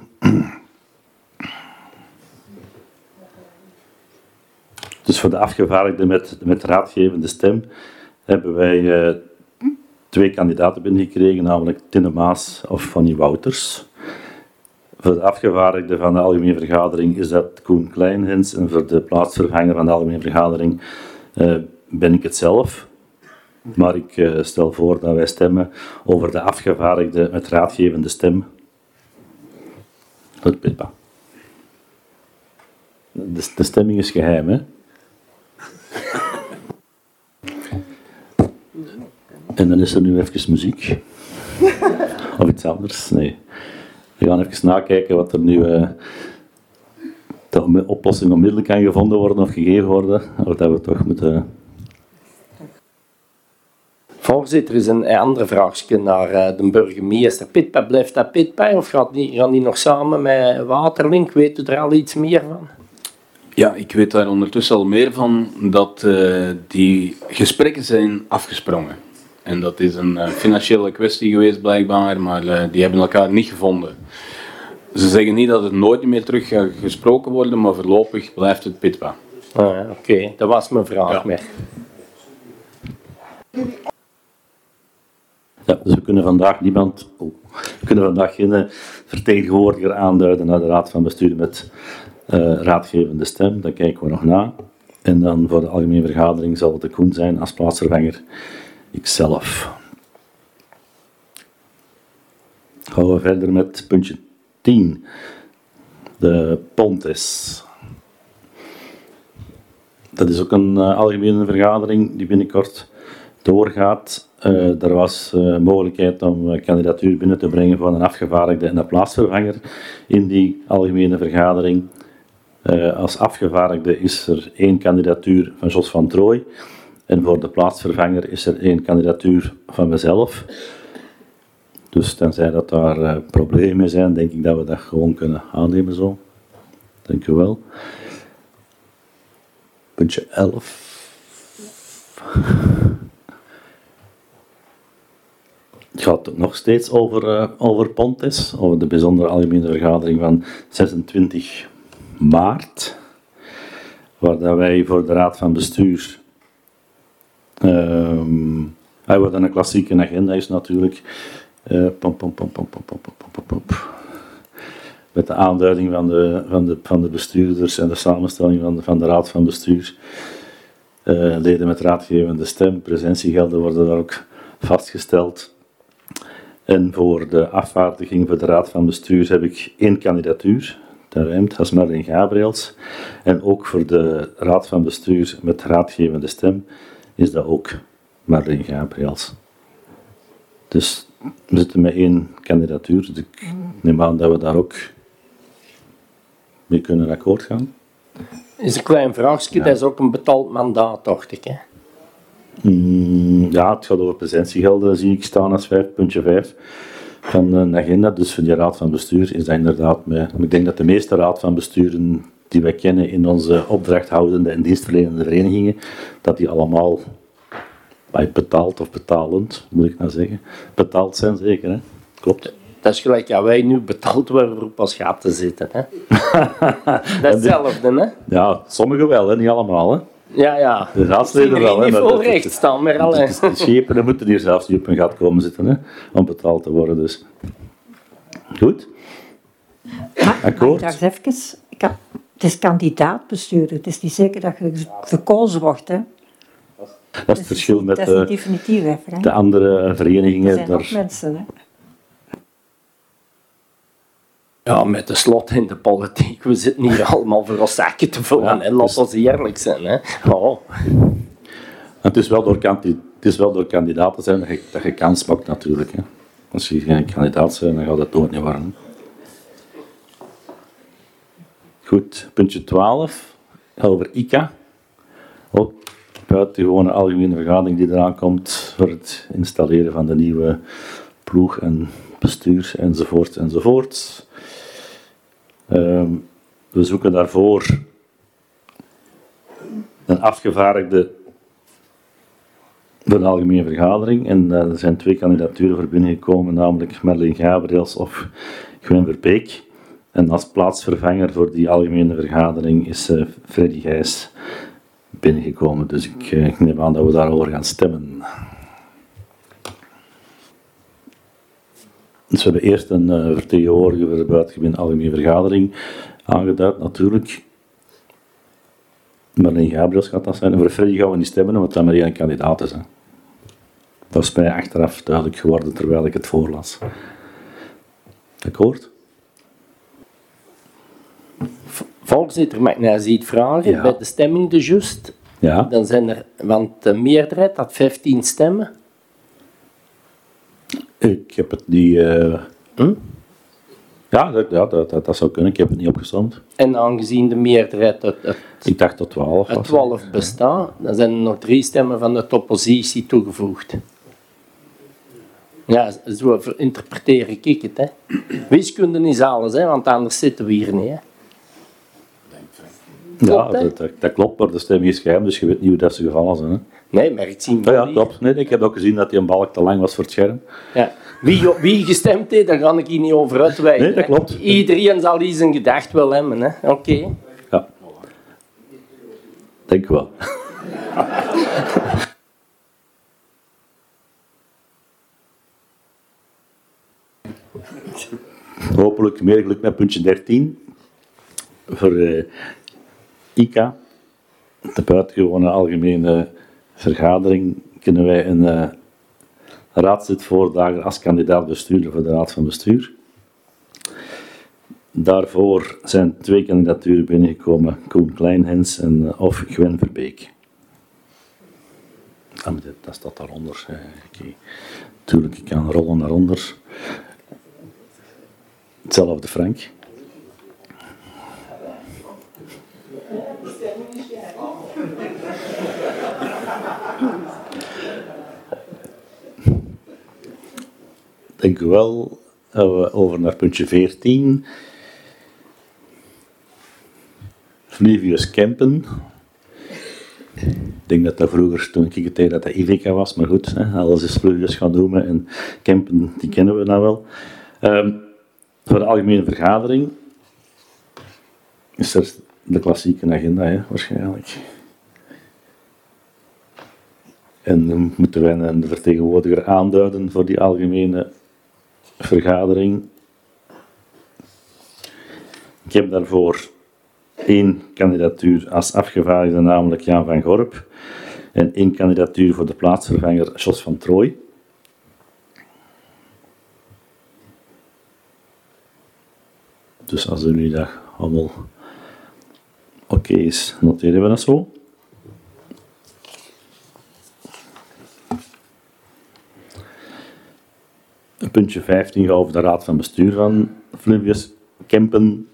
Dus voor de afgevaardigden met, met raadgevende stem hebben wij uh, twee kandidaten binnengekregen, namelijk Tinne Maas of Fanny Wouters. Voor de afgevaardigde van de algemene vergadering is dat Koen Kleinhens en voor de plaatsvervanger van de algemene vergadering uh, ben ik het zelf. Maar ik uh, stel voor dat wij stemmen over de afgevaardigde met raadgevende stem. Het P I T P A. De, de stemming is geheim, hè? En dan is er nu even muziek. Of iets anders, nee. We gaan even nakijken wat er nu... Uh, de oplossing onmiddellijk kan gevonden worden of gegeven worden. Of dat we toch moeten... Voorzitter, is een andere vraagje naar uh, de burgemeester. P I T P A, blijft dat P I T P A of gaat die, gaan die nog samen met Waterlink? Weet u er al iets meer van? Ja, ik weet daar ondertussen al meer van dat uh, die gesprekken zijn afgesprongen. En dat is een uh, financiële kwestie geweest blijkbaar, maar uh, die hebben elkaar niet gevonden. Ze zeggen niet dat het nooit meer terug gaat gesproken worden, maar voorlopig blijft het P I T P A. Ah, Oké, okay. Dat was mijn vraag Ja. meer. Ja, dus we kunnen vandaag niemand, oh, we kunnen vandaag geen uh, vertegenwoordiger aanduiden naar de Raad van Bestuur met uh, raadgevende stem. Dat kijken we nog na. En dan voor de algemene vergadering zal het de Koen zijn als plaatsvervanger. Ikzelf. Gaan we verder met puntje tien. De Pontes. Dat is ook een uh, algemene vergadering die binnenkort doorgaat. Uh, er was uh, mogelijkheid om uh, kandidatuur binnen te brengen van een afgevaardigde en een plaatsvervanger in die algemene vergadering. Uh, als afgevaardigde is er één kandidatuur van Jos van Trooij en voor de plaatsvervanger is er één kandidatuur van mezelf. Dus tenzij dat daar uh, problemen zijn, denk ik dat we dat gewoon kunnen aannemen zo. Dank u wel. Puntje elf. Het gaat nog steeds over, uh, over Pontes, over de bijzondere algemene vergadering van zesentwintig maart, waar dat wij voor de Raad van Bestuur, um, wat een klassieke agenda is natuurlijk, uh, pom, pom, pom, pom, pom, pom, pom, pom, pom. Met de aanduiding van de, van, de, van de bestuurders en de samenstelling van de, van de Raad van Bestuur, uh, leden met raadgevende stem, presentiegelden worden daar ook vastgesteld. En voor de afvaardiging voor de Raad van Bestuur heb ik één kandidatuur, dat rijmt, dat is Marleen Gabriels. En ook voor de Raad van Bestuur met raadgevende stem is dat ook Marleen Gabriels. Dus we zitten met één kandidatuur, dus ik neem aan dat we daar ook mee kunnen akkoord gaan. Is een klein vraagje, Ja. Dat is ook een betaald mandaat, dacht ik. Hè? Mm, ja, het gaat over presentiegelden, zie ik staan als vijf punt vijf van de agenda. Dus voor die raad van bestuur is dat inderdaad mee. Ik denk dat de meeste raad van besturen die wij kennen in onze opdrachthoudende en dienstverlenende verenigingen, dat die allemaal bij betaald of betalend, moet ik nou zeggen, betaald zijn zeker, hè? Klopt. Dat is gelijk dat wij nu betaald worden om pas gaat te zitten. Hè? Dat is hetzelfde, hè? Ja, sommigen wel, hè? Niet allemaal, hè? Ja, ja. De raadsleden wel, hè? Niet maar vol dat- dat- recht staan, maar De, alleen. de schepen moeten hier zelfs niet op hun gat komen zitten, hè, om betaald te worden. Dus. Goed? Maar, Akkoord. maar daar even, ik heb, het is kandidaatbestuurder, het is niet zeker dat je gekozen wordt. Hè. Dat is het verschil met dat is niet de, definitief, hè, Frank. de andere Er verenigingen. zijn nog Daar, mensen. Hè. Ja, met de slot in de politiek, we zitten hier allemaal voor ons zaken te vullen. Ja, hè? Laat dus- ons eerlijk zijn. Hè? Oh. het, is wel door kandi- het is wel door kandidaten zijn dat je, dat je kans maakt, natuurlijk. Hè. Als je geen kandidaat bent, dan gaat dat nooit niet worden. Goed, puntje twaalf, over I C A. Ook buitengewone algemene vergadering die eraan komt voor het installeren van de nieuwe ploeg en bestuur enzovoort enzovoort. Um, we zoeken daarvoor een afgevaardigde voor de algemene vergadering en uh, er zijn twee kandidaturen voor binnengekomen, namelijk Marleen Gabriels of Gwen Verbeek. En als plaatsvervanger voor die algemene vergadering is uh, Freddy Gijs binnengekomen. Dus ik, uh, ik neem aan dat we daarover gaan stemmen. Dus we hebben eerst een uh, vertegenwoordiger voor de buitengebied algemene vergadering aangeduid, natuurlijk. Marleen Gabriels gaat dat zijn. En voor Freddy gaan we niet stemmen, omdat dat maar één kandidaat is. Hè. Dat is mij achteraf duidelijk geworden terwijl ik het voorlas. Akkoord? Voorzitter, mag ik nou eens iets vragen? Ja. Bij de stemming de just, Ja. dan zijn er, want de meerderheid had vijftien stemmen. Ik heb het niet... Uh... Hm? Ja, dat, ja dat, dat, dat zou kunnen. Ik heb het niet opgestomd. En aangezien de meerderheid uit, uit, Ik dacht tot twaalf uit was. twaalf bestaat, dan zijn er nog drie stemmen van de oppositie toegevoegd. Ja, zo interpreteer ik het. Hè. Wiskunde is alles, hè, want anders zitten we hier niet. Hè. Ja, Klopt, hè? dat, dat, dat klopt, maar de stemming is geheim, dus je weet niet hoe dat ze gevallen zijn. Hè? Nee, maar ik zie Ja, ja, hier. klopt. Nee, ik heb ook gezien dat die een balk te lang was voor het scherm. Ja. Wie, wie gestemd heeft, daar ga ik hier niet over uitweiden. Nee, dat hè. klopt. Iedereen zal hier zijn gedacht wel hebben. Hè. Oké. Ja. Denk wel. Hopelijk meer geluk met puntje dertien. Voor uh, I C A, de buitengewone algemene vergadering, kunnen wij een uh, raadslid voordragen als kandidaat bestuurder voor de Raad van Bestuur. Daarvoor zijn twee kandidaturen binnengekomen, Koen Kleinhens en uh, of Gwen Verbeek. Ah, maar dat, dat staat daaronder. Uh, okay. Natuurlijk, ik kan rollen naar onder. Hetzelfde Frank. Dank u wel. Gaan we over naar puntje veertien. Flivius Kempen. Ik denk dat dat vroeger, toen ik het deed, dat dat Ivica was, maar goed, hè, alles is Flivius gaan noemen en Kempen, die kennen we nou wel. Um, voor de algemene vergadering is er de klassieke agenda, hè, waarschijnlijk. En dan moeten wij een vertegenwoordiger aanduiden voor die algemene vergadering. Ik heb daarvoor één kandidatuur als afgevaardigde, namelijk Jan van Gorp, en één kandidatuur voor de plaatsvervanger Jos van Trooij. Dus als jullie dat allemaal oké okay is, noteren we dat zo. Puntje vijftien gaat over de Raad van Bestuur van Flivius Kempen.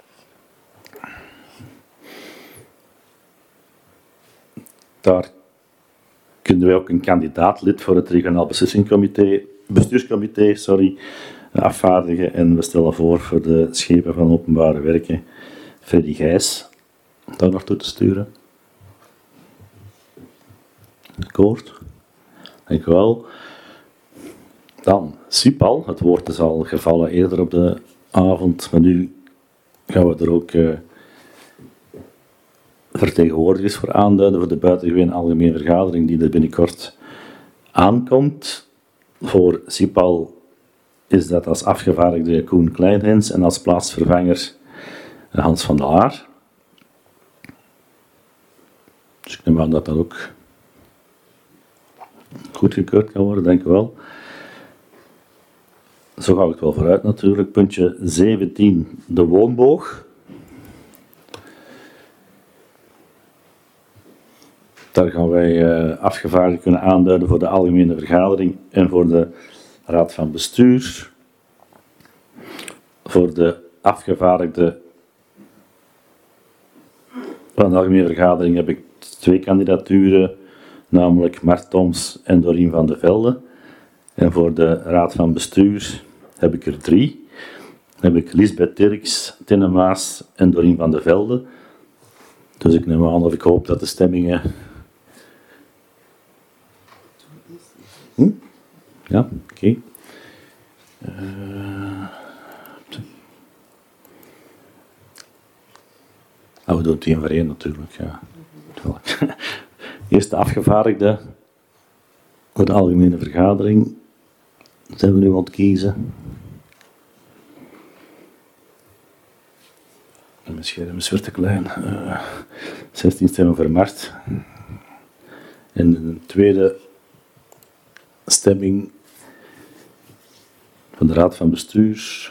Daar kunnen wij ook een kandidaatlid voor het regionaal beslissingcomité, bestuurscomité sorry, afvaardigen en we stellen voor voor de schepen van openbare werken Freddy Gijs daar naartoe te sturen. Akkoord. Dank u wel. Dan Sipal, het woord is al gevallen eerder op de avond, maar nu gaan we er ook uh, vertegenwoordigers voor aanduiden voor de buitengewone algemene vergadering die er binnenkort aankomt. Voor Sipal is dat als afgevaardigde Koen Kleinhens en als plaatsvervanger Hans van der Laar. Dus ik neem aan dat dat ook goedgekeurd kan worden, denk ik wel. Zo ga ik het wel vooruit natuurlijk. Puntje zeventien, de woonboog. Daar gaan wij uh, afgevaardigden kunnen aanduiden voor de algemene vergadering en voor de Raad van Bestuur. Voor de afgevaardigde van de algemene vergadering heb ik twee kandidaturen, namelijk Mart Toms en Dorien van de Velde. En voor de Raad van Bestuur heb ik er drie. Dan heb ik Lisbeth Dirks, Tinne Maas en Dorien van de Velde. Dus ik neem aan of ik hoop dat de stemmingen... Hm? Ja, oké. Okay. Uh... Oh, we doen het één voor één natuurlijk. Ja. Eerst de afgevaardigde voor de algemene vergadering. Zijn we nu aan het kiezen? Mijn scherm is weer te klein. Uh, zestien stemmen voor Mart. En de tweede stemming van de Raad van Bestuur.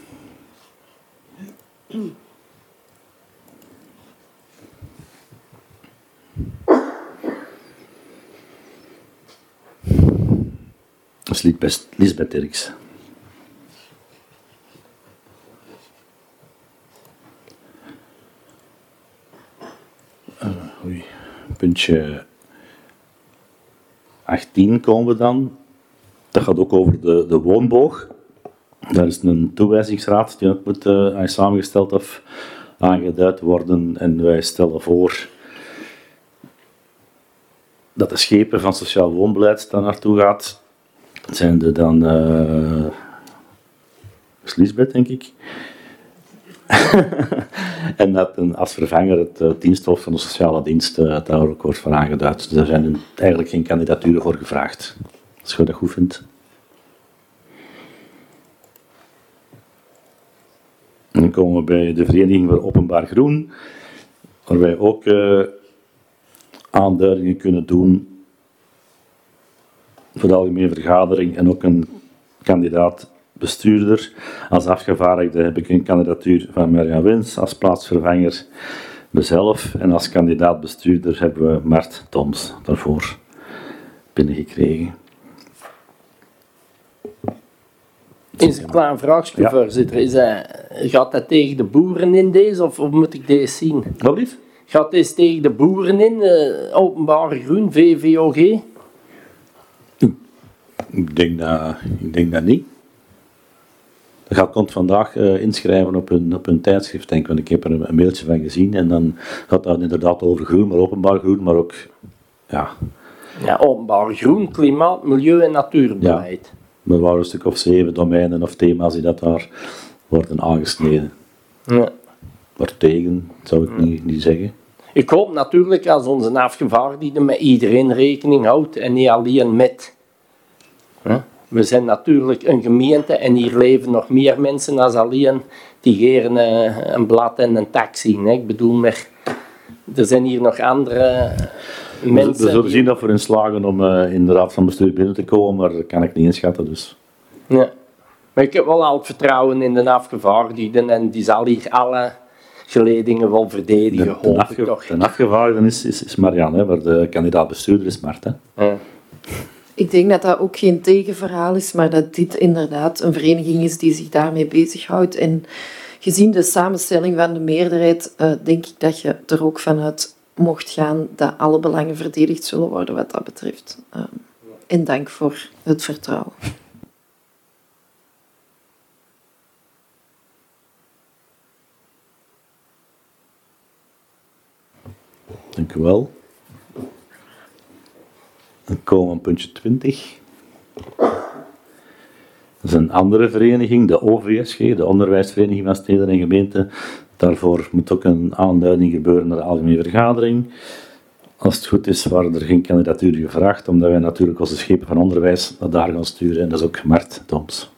Dat is best Lisbeth Dirks. Uh, oei. Puntje achttien komen we dan. Dat gaat ook over de, de woonboog. Daar is een toewijzingsraad die ook moet uh, samengesteld of aangeduid worden. En wij stellen voor dat de schepen van sociaal woonbeleid daar naartoe gaat. Zijn er dan uh, Lisbeth, denk ik. En dat een, als vervanger het uh, diensthoofd van de sociale dienst uh, daar ook wordt voor aangeduid. Dus er zijn eigenlijk geen kandidaturen voor gevraagd. Als je dat goed vindt. En dan komen we bij de Vereniging voor Openbaar Groen, waar wij ook uh, aanduidingen kunnen doen voor de algemene vergadering en ook een kandidaat bestuurder. Als afgevaardigde heb ik een kandidatuur van Mirjam Wins als plaatsvervanger, mezelf, en als kandidaat bestuurder hebben we Mart Toms daarvoor binnengekregen. Eens een klein vraagje, ja. Voorzitter. Is dat, gaat dat tegen de boeren in deze, of, of moet ik deze zien? Wat lief? Gaat deze tegen de boeren in, uh, Openbare Groen, V V O G? Ik denk dat, ik denk dat niet. Dat gaat komt vandaag uh, inschrijven op hun, op hun tijdschrift, denk ik, want ik heb er een, een mailtje van gezien. En dan gaat dat inderdaad over groen, maar openbaar groen, maar ook, ja... Ja, openbaar groen, klimaat, milieu en natuurbeleid. Ja. Er waren een stuk of zeven domeinen of thema's die dat daar worden aangesneden. Ja. Maar tegen zou ik niet, niet zeggen. Ik hoop natuurlijk als onze afgevaardigde met iedereen rekening houdt en niet alleen met. We zijn natuurlijk een gemeente en hier leven nog meer mensen dan alleen die geen een blad en een tak zien. Ik bedoel, maar er zijn hier nog andere mensen. We zullen zien dat we erin slagen om uh, in de raad van bestuur binnen te komen, maar dat kan ik niet inschatten. Dus. Ja. Maar ik heb wel al het vertrouwen in de afgevaardigden en die zal hier alle geledingen wel verdedigen. De, de, afge toch. de afgevaardigde is, is, is Marianne, hè, waar de kandidaat bestuurder is Mart. Hè. Ja. Ik denk dat dat ook geen tegenverhaal is, maar dat dit inderdaad een vereniging is die zich daarmee bezighoudt. En gezien de samenstelling van de meerderheid, uh, denk ik dat je er ook vanuit mocht gaan dat alle belangen verdedigd zullen worden wat dat betreft. Uh, en dank voor het vertrouwen. Dank u wel. Dan komen we aan puntje twintig. Dat is een andere vereniging, de O V S G, de Onderwijsvereniging van Steden en Gemeenten. Daarvoor moet ook een aanduiding gebeuren naar de algemene vergadering. Als het goed is, waren er geen kandidaturen gevraagd, omdat wij natuurlijk onze schepen van onderwijs naar daar gaan sturen. En dat is ook Mart Toms.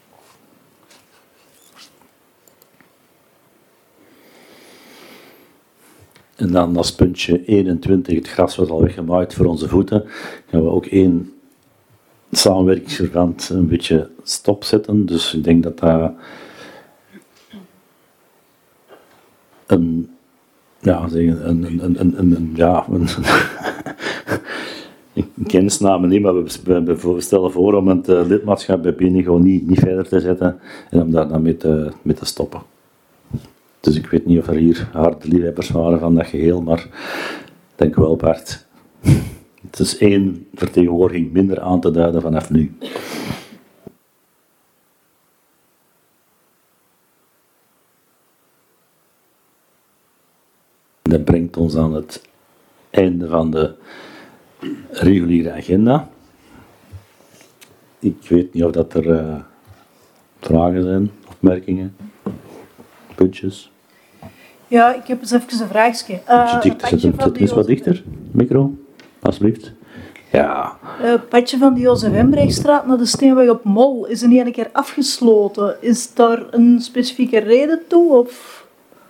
En dan als puntje eenentwintig, het gras wordt al weggemaaid voor onze voeten, gaan we ook één samenwerkingsverband een beetje stopzetten. Dus ik denk dat dat een, ja, zeggen, een, een, een, een, een, ja, een, een kennisname niet, maar we, we stellen voor om het lidmaatschap bij binnen gewoon niet, niet verder te zetten en om daar dan mee te, mee te stoppen. Dus ik weet niet of er hier harde liefhebbers waren van dat geheel, maar denk wel, Bart. Het is één vertegenwoordiging minder aan te duiden vanaf nu. Dat brengt ons aan het einde van de reguliere agenda. Ik weet niet of dat er uh, vragen zijn, opmerkingen. Puntjes. Ja, ik heb eens even een vraagje. Uh, Zet het eens wat dichter, micro, alsjeblieft. Ja. Het uh, padje van de Jozef Embrechtstraat naar de Steenweg op Mol is een ene keer afgesloten. Is daar een specifieke reden toe? Of?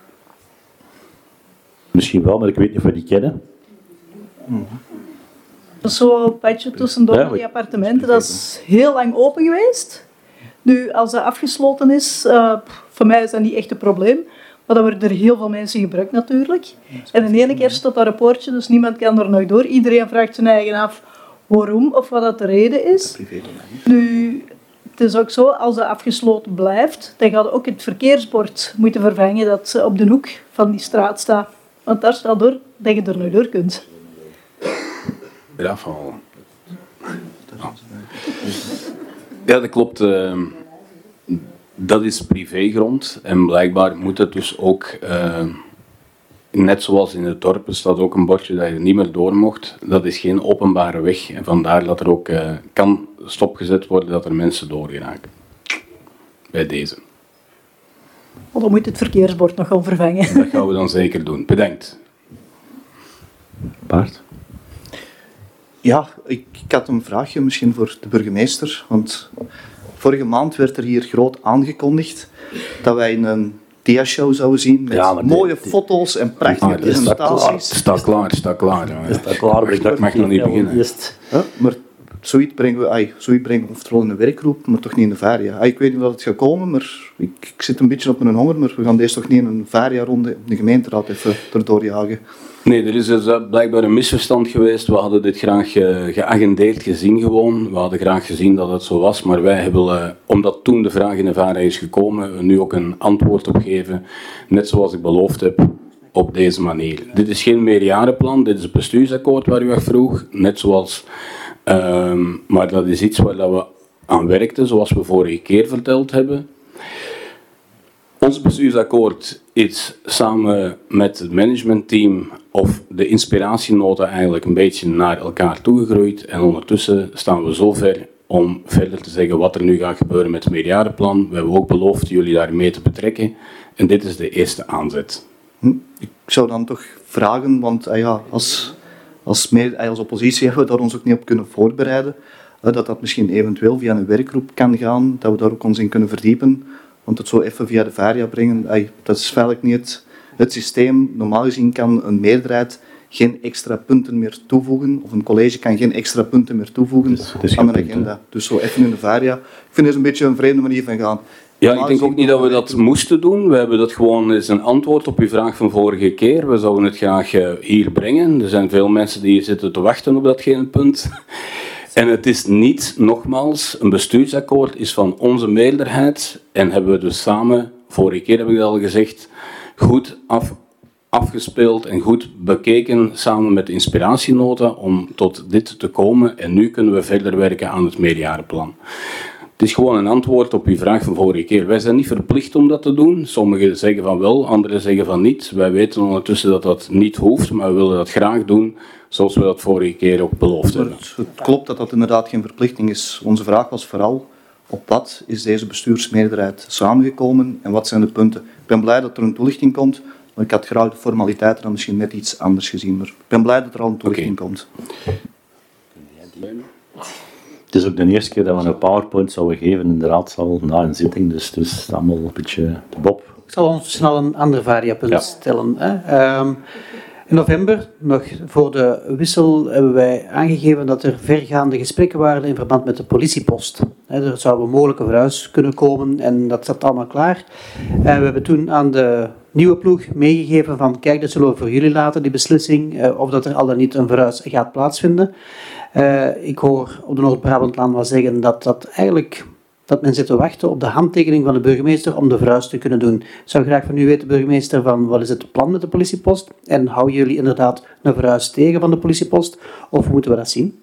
Misschien wel, maar ik weet niet of we die kennen. Mm-hmm. Dat is zo'n padje tussendoor ja, die appartementen, dat is heel lang open geweest. Nu, als dat afgesloten is, uh, voor mij is dat niet echt een probleem. Maar dan worden er heel veel mensen gebruikt natuurlijk. En de ene keer staat daar een poortje, dus niemand kan er nog door. Iedereen vraagt zijn eigen af waarom of wat dat de reden is. Nu, het is ook zo, als dat afgesloten blijft, dan gaat ook het verkeersbord moeten vervangen dat op de hoek van die straat staat. Want daar staat door dat je er nog door kunt. Ja, van... Ja, dat klopt. Uh, dat is privégrond en blijkbaar moet het dus ook, uh, net zoals in de dorpen staat ook een bordje dat je niet meer door mocht. Dat is geen openbare weg en vandaar dat er ook uh, kan stopgezet worden dat er mensen doorgeraken. Bij deze. Oh, dan moet het verkeersbord nog gaan vervangen. Dat gaan we dan zeker doen. Bedankt. Bart? Ja, ik, ik had een vraagje misschien voor de burgemeester. Want vorige maand werd er hier groot aangekondigd dat wij een dia-show zouden zien met Ja, maar mooie die- die- foto's en prachtige Ah, het staat klaar, presentaties. het staat klaar, het staat klaar. Is dat klaar? Mag, dat mag nog niet beginnen. Eerst. Ja, maar zoiets brengen we, ai, zoiets brengen we oftewel in een werkgroep, maar toch niet in de varia. Ai, ik weet niet of het gaat komen, maar ik, ik zit een beetje op mijn honger, maar we gaan deze toch niet in een varia-ronde op de gemeenteraad even erdoor jagen. Nee, er is dus uh, blijkbaar een misverstand geweest. We hadden dit graag uh, geagendeerd gezien gewoon. We hadden graag gezien dat het zo was, maar wij hebben, uh, omdat toen de vraag in de V A R A is gekomen, nu ook een antwoord op gegeven, net zoals ik beloofd heb, op deze manier. Dit is geen meerjarenplan, dit is het bestuursakkoord waar u echt vroeg, net zoals, uh, maar dat is iets waar dat we aan werkten, zoals we vorige keer verteld hebben. Ons bestuursakkoord is samen met het managementteam of de inspiratienota eigenlijk een beetje naar elkaar toegegroeid. En ondertussen staan we zover om verder te zeggen wat er nu gaat gebeuren met het meerjarenplan. We hebben ook beloofd jullie daarmee te betrekken. En dit is de eerste aanzet. Hm, ik zou dan toch vragen, want ah ja, als, als, meer, ah, als oppositie hebben we daar ons ook niet op kunnen voorbereiden, uh, dat dat misschien eventueel via een werkgroep kan gaan, dat we daar ook ons in kunnen verdiepen. Want het zo even via de varia brengen, ay, dat is feitelijk niet het, het systeem. Normaal gezien kan een meerderheid geen extra punten meer toevoegen, of een college kan geen extra punten meer toevoegen Het is- het is aan een geen punt, agenda. Dus zo even in de varia. Ik vind het een beetje een vreemde manier van gaan. Ja, Normaal ik denk ook gezien- niet dat we dat moesten doen. We hebben dat gewoon eens een antwoord op uw vraag van vorige keer. We zouden het graag uh, hier brengen. Er zijn veel mensen die hier zitten te wachten op datgene punt. En het is niet, nogmaals, een bestuursakkoord is van onze meerderheid. En hebben we dus samen, vorige keer heb ik dat al gezegd, goed af, afgespeeld en goed bekeken samen met de inspiratienota om tot dit te komen. En nu kunnen we verder werken aan het meerjarenplan. Het is gewoon een antwoord op uw vraag van vorige keer. Wij zijn niet verplicht om dat te doen. Sommigen zeggen van wel, anderen zeggen van niet. Wij weten ondertussen dat dat niet hoeft, maar we willen dat graag doen, zoals we dat vorige keer ook beloofd Maar hebben. het, het klopt dat dat inderdaad geen verplichting is. Onze vraag was vooral, op wat is deze bestuursmeerderheid samengekomen en wat zijn de punten? Ik ben blij dat er een toelichting komt, maar ik had graag de formaliteiten dan misschien net iets anders gezien. Maar ik ben blij dat er al een toelichting Oké. komt. Het is ook de eerste keer dat we een PowerPoint zouden geven in de raadzaal na een zitting, dus het is allemaal een beetje de bob. Ik zal ons snel een ander variapunt Ja. stellen. Hè. Ehm, in november, nog voor de wissel, hebben wij aangegeven dat er vergaande gesprekken waren in verband met de politiepost. Hè, er zou een mogelijke verhuis kunnen komen en dat zat allemaal klaar. En we hebben toen aan de nieuwe ploeg meegegeven van kijk, dat zullen we voor jullie laten, die beslissing, eh, of dat er al dan niet een verhuis gaat plaatsvinden. Uh, ik hoor op de Noord-Brabantland wel zeggen dat dat eigenlijk dat men zit te wachten op de handtekening van de burgemeester om de verhuis te kunnen doen. Ik zou graag van u weten, burgemeester, van wat is het plan met de politiepost? En houden jullie inderdaad een verhuis tegen van de politiepost? Of hoe moeten we dat zien?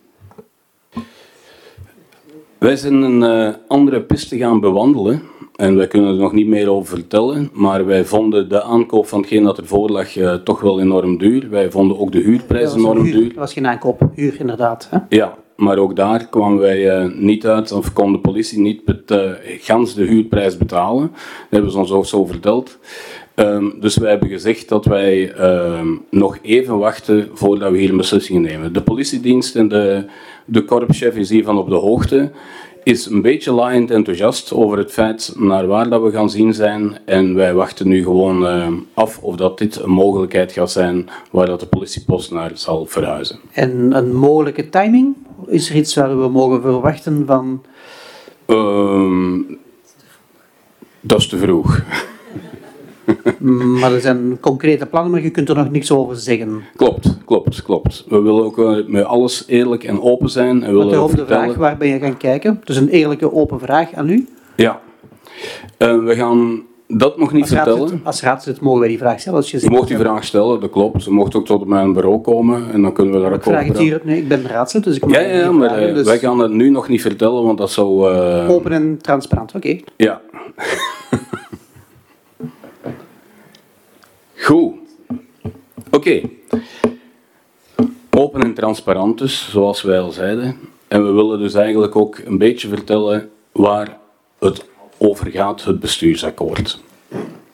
Wij zijn een uh, andere piste gaan bewandelen. En wij kunnen er nog niet meer over vertellen, maar wij vonden de aankoop van hetgeen dat ervoor lag uh, toch wel enorm duur. Wij vonden ook de huurprijs Dat was een enorm huur, duur. Dat was geen aankoop, huur inderdaad. Hè? Ja, maar ook daar kwamen wij uh, niet uit, of kon de politie niet bet, uh, gans de huurprijs betalen. Dat hebben ze ons ook zo verteld. Um, dus wij hebben gezegd dat wij um, nog even wachten voordat we hier een beslissing nemen. De politiedienst en de, de korpschef is hiervan op de hoogte. Is een beetje laaiend enthousiast over het feit naar waar dat we gaan zien zijn. En wij wachten nu gewoon uh, af of dat dit een mogelijkheid gaat zijn waar dat de politiepost naar zal verhuizen. En een mogelijke timing? Is er iets waar we mogen verwachten van? Um, dat is te vroeg. Maar er zijn concrete plannen, maar je kunt er nog niks over zeggen. Klopt, klopt, klopt. We willen ook uh, met alles eerlijk en open zijn. En willen Maar daarom de vertellen... vraag, waar ben je gaan kijken? Dus een eerlijke, open vraag aan u. Ja. Uh, we gaan dat nog niet als vertellen. Raadslid, als raadslid mogen wij die vraag stellen. Als je je mocht die vraag stellen, dat klopt. Ze mocht ook tot mijn bureau komen en dan kunnen we daar ook ik vraag over het hier, nee, ik ben raadslid, dus ik mag Ja, ja, ja maar vragen, uh, dus wij gaan het nu nog niet vertellen, want dat zou... Uh... open en transparant, oké. Okay. Ja. Goed. Oké. Okay. Open en transparant dus, zoals wij al zeiden. En we willen dus eigenlijk ook een beetje vertellen waar het over gaat, het bestuursakkoord.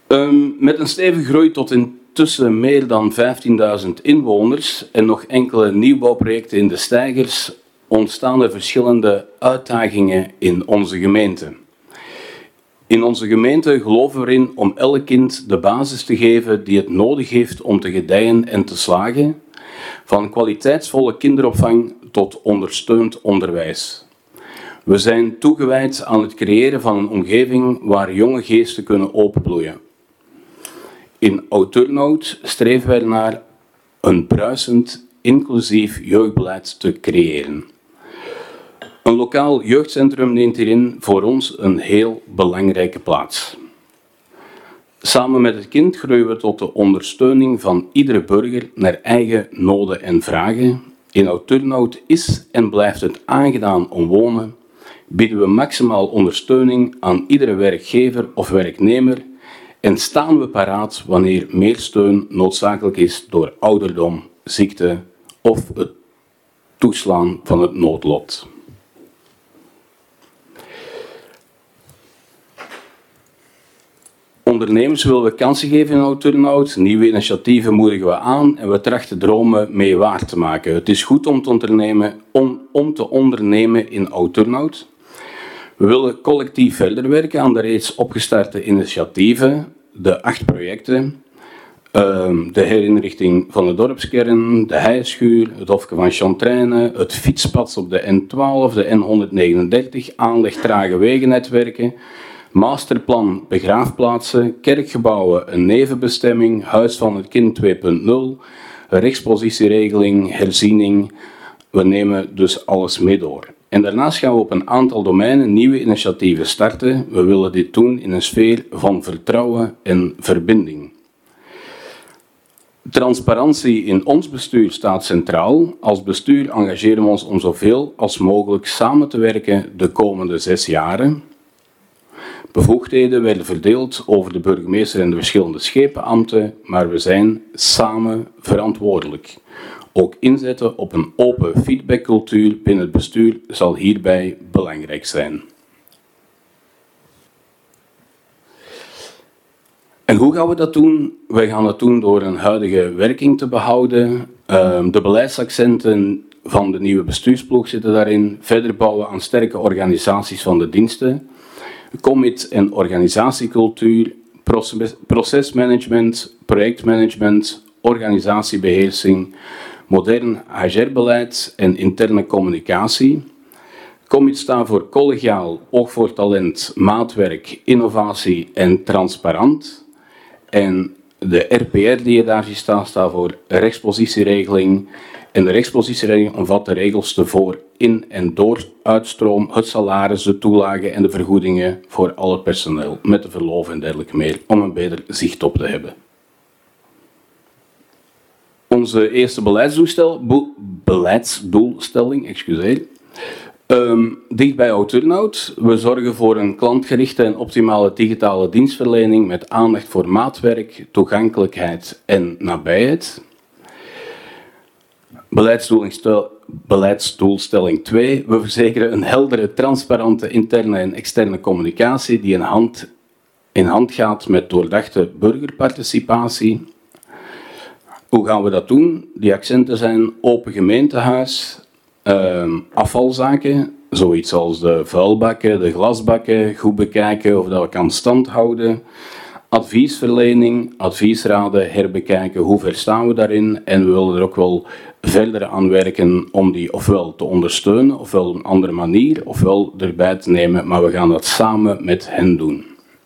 Um, met een stevige groei tot intussen meer dan vijftienduizend inwoners en nog enkele nieuwbouwprojecten in de steigers ontstaan er verschillende uitdagingen in onze gemeente. In onze gemeente geloven we erin om elk kind de basis te geven die het nodig heeft om te gedijen en te slagen, van kwaliteitsvolle kinderopvang tot ondersteund onderwijs. We zijn toegewijd aan het creëren van een omgeving waar jonge geesten kunnen openbloeien. In Oud-Turnhout streven wij naar een bruisend, inclusief jeugdbeleid te creëren. Een lokaal jeugdcentrum neemt hierin voor ons een heel belangrijke plaats. Samen met het kind groeien we tot de ondersteuning van iedere burger naar eigen noden en vragen. In Oud-Turnhout is en blijft het aangenaam om wonen. Bieden we maximaal ondersteuning aan iedere werkgever of werknemer en staan we paraat wanneer meer steun noodzakelijk is door ouderdom, ziekte of het toeslaan van het noodlot. Ondernemers willen we kansen geven in Oud-Turnhout, nieuwe initiatieven moedigen we aan en we trachten dromen mee waar te maken. Het is goed om te ondernemen, om, om te ondernemen in Oud-Turnhout. We willen collectief verder werken aan de reeds opgestarte initiatieven, de acht projecten, de herinrichting van de dorpskern, de heischuur, het Hofke van Chantraine, het fietspad op de N twaalf, de N honderdnegenendertig, aanleg trage wegennetwerken, masterplan begraafplaatsen, kerkgebouwen, een nevenbestemming, huis van het kind twee punt nul, rechtspositieregeling, herziening. We nemen dus alles mee door. En daarnaast gaan we op een aantal domeinen nieuwe initiatieven starten. We willen dit doen in een sfeer van vertrouwen en verbinding. Transparantie in ons bestuur staat centraal. Als bestuur engageren we ons om zoveel als mogelijk samen te werken de komende zes jaren. Bevoegdheden werden verdeeld over de burgemeester en de verschillende schepenambten, maar we zijn samen verantwoordelijk. Ook inzetten op een open feedbackcultuur binnen het bestuur zal hierbij belangrijk zijn. En hoe gaan we dat doen? Wij gaan dat doen door een huidige werking te behouden. De beleidsaccenten van de nieuwe bestuursploeg zitten daarin. Verder bouwen aan sterke organisaties van de diensten. Commit- en organisatiecultuur, procesmanagement, projectmanagement, organisatiebeheersing, modern H R-beleid en interne communicatie. Commit staat voor collegiaal, oog voor talent, maatwerk, innovatie en transparant. En de R P R die je daar ziet staan, staat voor rechtspositieregeling. En de rechtspositieregeling omvat de regels te voor, in- en door uitstroom, het salaris, de toelagen en de vergoedingen voor al het personeel, met de verlof en dergelijke meer, om een beter zicht op te hebben. Onze eerste beleidsdoelstel, bo, beleidsdoelstelling, excuseer, um, dicht bij Oud-Turnhout. We zorgen voor een klantgerichte en optimale digitale dienstverlening met aandacht voor maatwerk, toegankelijkheid en nabijheid. Beleidsdoelstelling twee. We verzekeren een heldere, transparante interne en externe communicatie die in hand, in hand gaat met doordachte burgerparticipatie. Hoe gaan we dat doen? Die accenten zijn open gemeentehuis, uh, afvalzaken, zoiets als de vuilbakken, de glasbakken, goed bekijken of dat we kan stand houden. Adviesverlening, adviesraden, herbekijken, hoe ver staan we daarin en we willen er ook wel verder aan werken om die ofwel te ondersteunen, ofwel op een andere manier, ofwel erbij te nemen, maar we gaan dat samen met hen doen.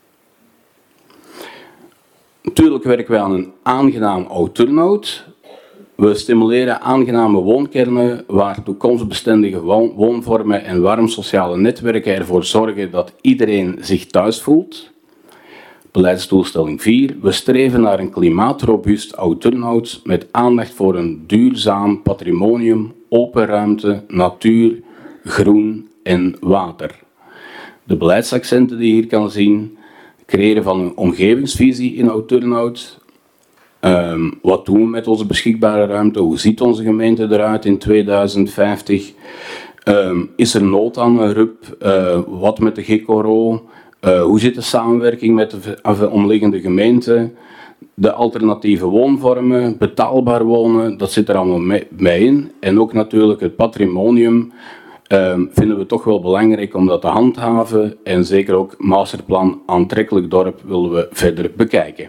Natuurlijk werken wij aan een aangenaam Oud-Turnhout. We stimuleren aangename woonkernen waar toekomstbestendige woonvormen en warm sociale netwerken ervoor zorgen dat iedereen zich thuis voelt. Beleidsdoelstelling vier. We streven naar een klimaatrobuust Oud-Turnhout met aandacht voor een duurzaam patrimonium, open ruimte, natuur, groen en water. De beleidsaccenten die je hier kan zien. Creëren van een omgevingsvisie in Oud-Turnhout. Um, wat doen we met onze beschikbare ruimte? Hoe ziet onze gemeente eruit in tweeduizend vijftig? Um, is er nood aan een R U P? Uh, wat met de G C O R O? Uh, hoe zit de samenwerking met de omliggende gemeenten? De alternatieve woonvormen, betaalbaar wonen, dat zit er allemaal mee, mee in. En ook natuurlijk het patrimonium uh, vinden we toch wel belangrijk om dat te handhaven. En zeker ook masterplan aantrekkelijk dorp willen we verder bekijken.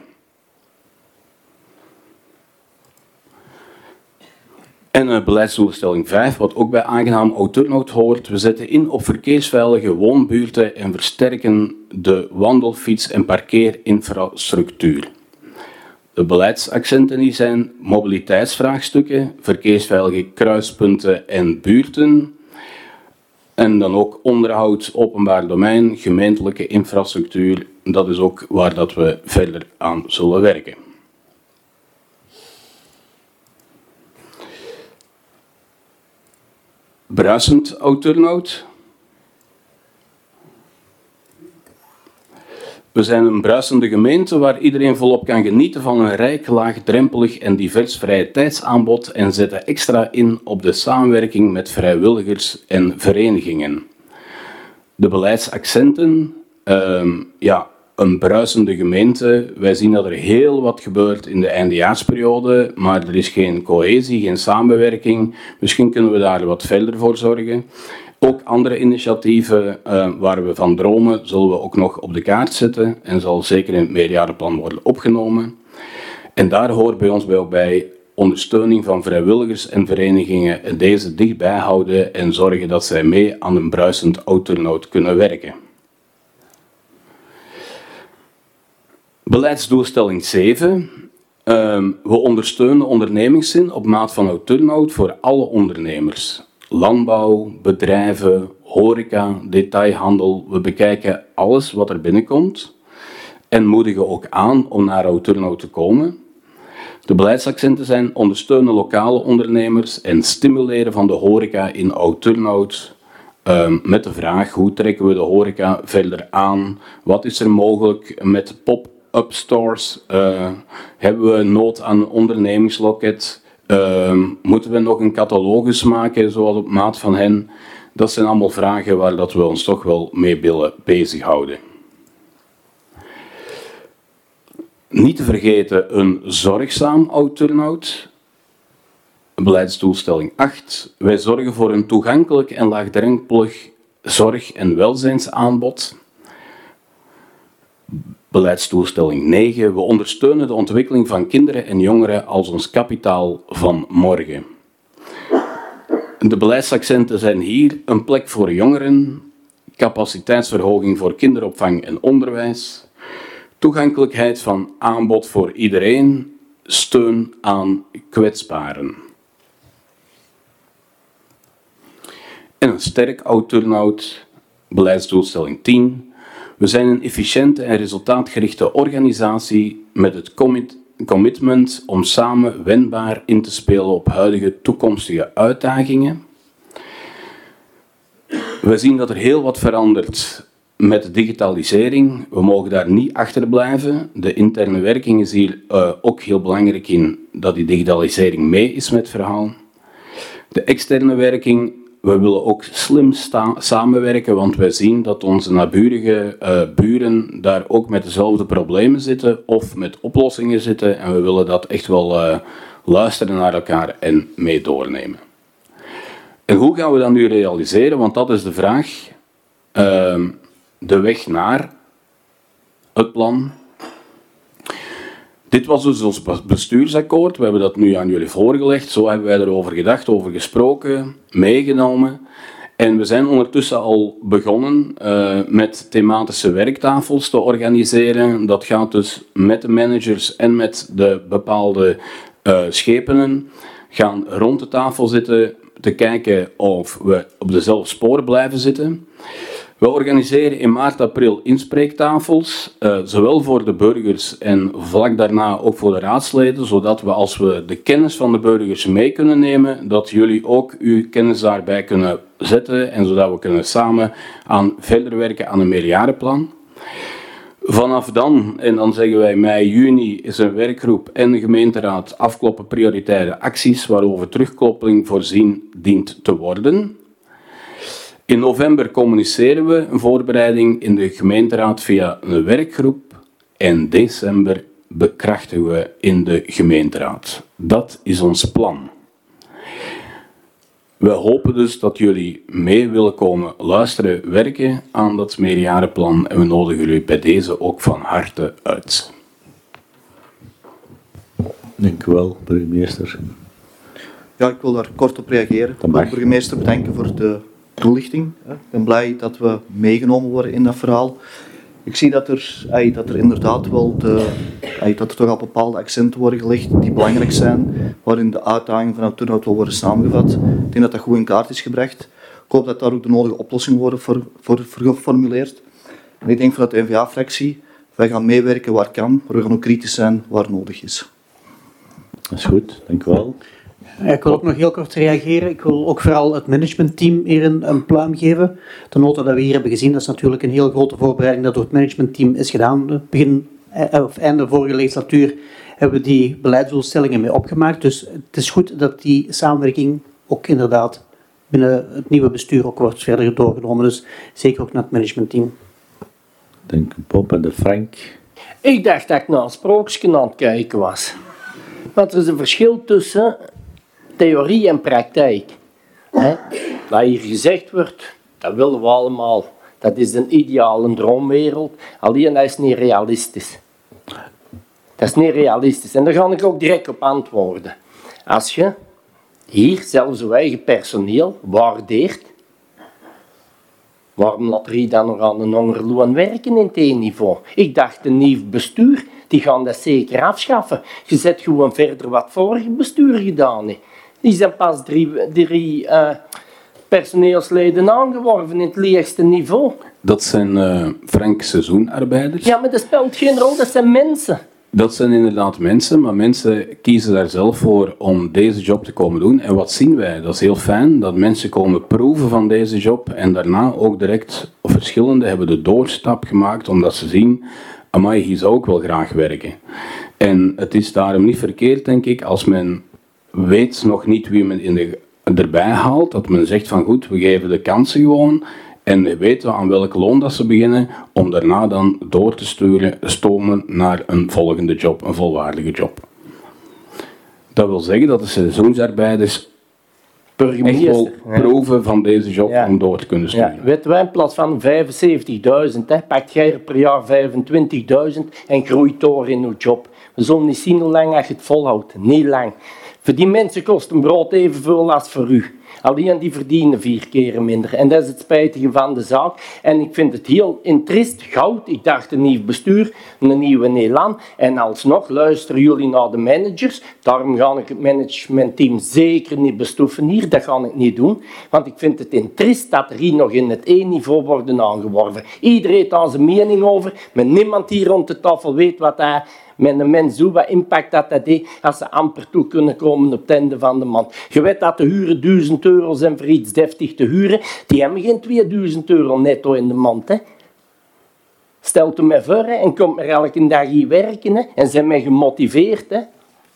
En uh, beleidsdoelstelling vijf, wat ook bij aangenaam Oud-Turnhout hoort. We zetten in op verkeersveilige woonbuurten en versterken de wandel-, fiets- en parkeerinfrastructuur. De beleidsaccenten die zijn mobiliteitsvraagstukken, verkeersveilige kruispunten en buurten. En dan ook onderhoud, openbaar domein, gemeentelijke infrastructuur. Dat is ook waar dat we verder aan zullen werken. Bruisend Oud-Turnhout. We zijn een bruisende gemeente waar iedereen volop kan genieten van een rijk, laagdrempelig en divers vrije tijdsaanbod en zetten extra in op de samenwerking met vrijwilligers en verenigingen. De beleidsaccenten, uh, ja, een bruisende gemeente. Wij zien dat er heel wat gebeurt in de eindejaarsperiode, maar er is geen cohesie, geen samenwerking. Misschien kunnen we daar wat verder voor zorgen. Ook andere initiatieven uh, waar we van dromen zullen we ook nog op de kaart zetten en zal zeker in het meerjarenplan worden opgenomen. En daar hoort bij ons ook bij ondersteuning van vrijwilligers en verenigingen en deze dichtbij houden en zorgen dat zij mee aan een bruisend Oud-Turnhout kunnen werken. Beleidsdoelstelling zeven. Uh, we ondersteunen ondernemingszin op maat van Oud-Turnhout voor alle ondernemers. Landbouw, bedrijven, horeca, detailhandel. We bekijken alles wat er binnenkomt en moedigen ook aan om naar Oud-Turnhout te komen. De beleidsaccenten zijn ondersteunen lokale ondernemers en stimuleren van de horeca in Oud-Turnhout. Uh, met de vraag hoe trekken we de horeca verder aan? Wat is er mogelijk met pop-up stores? Uh, hebben we nood aan een ondernemingsloket? Uh, moeten we nog een catalogus maken, zoals op maat van hen? Dat zijn allemaal vragen waar dat we ons toch wel mee willen bezighouden. Niet te vergeten een zorgzaam Oud-Turnhout. Beleidsdoelstelling acht. Wij zorgen voor een toegankelijk en laagdrempelig zorg- en welzijnsaanbod. Beleidsdoelstelling negen. We ondersteunen de ontwikkeling van kinderen en jongeren als ons kapitaal van morgen. De beleidsaccenten zijn hier een plek voor jongeren, capaciteitsverhoging voor kinderopvang en onderwijs, toegankelijkheid van aanbod voor iedereen, steun aan kwetsbaren. En een sterk Oud-Turnhout, beleidsdoelstelling tien. We zijn een efficiënte en resultaatgerichte organisatie met het commit- commitment om samen wendbaar in te spelen op huidige toekomstige uitdagingen. We zien dat er heel wat verandert met de digitalisering. We mogen daar niet achterblijven. De interne werking is hier uh, ook heel belangrijk in dat die digitalisering mee is met het verhaal. De externe werking. We willen ook slim sta- samenwerken, want wij zien dat onze naburige uh, buren daar ook met dezelfde problemen zitten of met oplossingen zitten. En we willen dat echt wel uh, luisteren naar elkaar en mee doornemen. En hoe gaan we dat nu realiseren? Want dat is de vraag. Uh, de weg naar het plan. Dit was dus ons bestuursakkoord. We hebben dat nu aan jullie voorgelegd. Zo hebben wij erover gedacht, over gesproken, meegenomen. En we zijn ondertussen al begonnen uh, met thematische werktafels te organiseren. Dat gaat dus met de managers en met de bepaalde uh, schepenen gaan rond de tafel zitten te kijken of we op dezelfde sporen blijven zitten. We organiseren in maart, april inspreektafels, uh, zowel voor de burgers en vlak daarna ook voor de raadsleden, zodat we als we de kennis van de burgers mee kunnen nemen, dat jullie ook uw kennis daarbij kunnen zetten en zodat we kunnen samen aan verder werken aan een meerjarenplan. Vanaf dan, en dan zeggen wij mei, juni, is een werkgroep en de gemeenteraad afkloppen prioritaire acties waarover terugkoppeling voorzien dient te worden. In november communiceren we een voorbereiding in de gemeenteraad via een werkgroep. En december bekrachtigen we in de gemeenteraad. Dat is ons plan. We hopen dus dat jullie mee willen komen luisteren, werken aan dat meerjarenplan. En we nodigen jullie bij deze ook van harte uit. Dank u wel, burgemeester. Ja, ik wil daar kort op reageren. Ik wil de burgemeester bedanken voor de toelichting. Ik ben blij dat we meegenomen worden in dat verhaal. Ik zie dat er, dat er inderdaad wel de, dat er toch al bepaalde accenten worden gelegd die belangrijk zijn, waarin de uitdagingen van het turnout wel worden samengevat. Ik denk dat dat goed in kaart is gebracht. Ik hoop dat daar ook de nodige oplossingen worden voor, voor, voor geformuleerd. En ik denk vanuit de N V A-fractie, wij gaan meewerken waar kan, maar we gaan ook kritisch zijn waar nodig is. Dat is goed, dank u wel. Ja, ik wil ook nog heel kort reageren. Ik wil ook vooral het managementteam hier een, een pluim geven. De nota dat we hier hebben gezien, dat is natuurlijk een heel grote voorbereiding dat door het managementteam is gedaan. Begin of einde vorige legislatuur hebben we die beleidsdoelstellingen mee opgemaakt. Dus het is goed dat die samenwerking ook inderdaad binnen het nieuwe bestuur ook wordt verder doorgenomen. Dus zeker ook naar het managementteam. Dank u, Bob. En de Frank? Ik dacht dat ik naar een sprookje aan het kijken was. Want er is een verschil tussen theorie en praktijk. He? Wat hier gezegd wordt, dat willen we allemaal. Dat is een ideaal, een droomwereld. Alleen dat is niet realistisch. Dat is niet realistisch. En daar ga ik ook direct op antwoorden. Als je hier zelfs je eigen personeel waardeert, waarom laat je dan nog aan een hongerloon werken in het E-niveau? Ik dacht, een nieuw bestuur, die gaan dat zeker afschaffen. Je zet gewoon verder wat vorige bestuur gedaan heeft. Die zijn pas drie, drie uh, personeelsleden aangeworven in het laagste niveau. Dat zijn uh, Frank seizoenarbeiders. Ja, maar dat speelt geen rol, dat zijn mensen. Dat zijn inderdaad mensen, maar mensen kiezen daar zelf voor om deze job te komen doen. En wat zien wij? Dat is heel fijn, dat mensen komen proeven van deze job en daarna ook direct, of verschillende hebben de doorstap gemaakt omdat ze zien, amai, hier zou ik wel graag werken. En het is daarom niet verkeerd, denk ik, als men weet nog niet wie men in de, erbij haalt, dat men zegt van goed, we geven de kansen gewoon en we weten aan welk loon dat ze beginnen, om daarna dan door te sturen, stomen naar een volgende job, een volwaardige job. Dat wil zeggen dat de seizoensarbeiders echt wel proeven van deze job ja. om door te kunnen sturen. Ja. Weten wij, in plaats van vijfenzeventigduizend, hè, pakt jij er per jaar vijfentwintigduizend en groeit door in uw job. We zullen niet zien hoe lang je het volhoudt. Niet lang. Voor die mensen kost een brood evenveel als voor u. Alleen die verdienen vier keer minder. En dat is het spijtige van de zaak. En ik vind het heel interest, goud. Ik dacht een nieuw bestuur, een nieuwe Nederland. En alsnog luisteren jullie naar de managers. Daarom ga ik het managementteam zeker niet bestoeven hier. Dat ga ik niet doen. Want ik vind het interest dat er hier nog in het E-niveau worden aangeworven. Iedereen heeft daar zijn mening over. Maar niemand hier rond de tafel weet wat hij... met een mens zo wat impact dat dat heeft als ze amper toe kunnen komen op het einde van de maand. Je weet dat de huren duizend euro zijn voor iets deftig te huren. Die hebben geen tweeduizend euro netto in de maand. Hè. Stelt u mij voor hè, en komt er elke dag hier werken hè, en zijn mij gemotiveerd. Hè.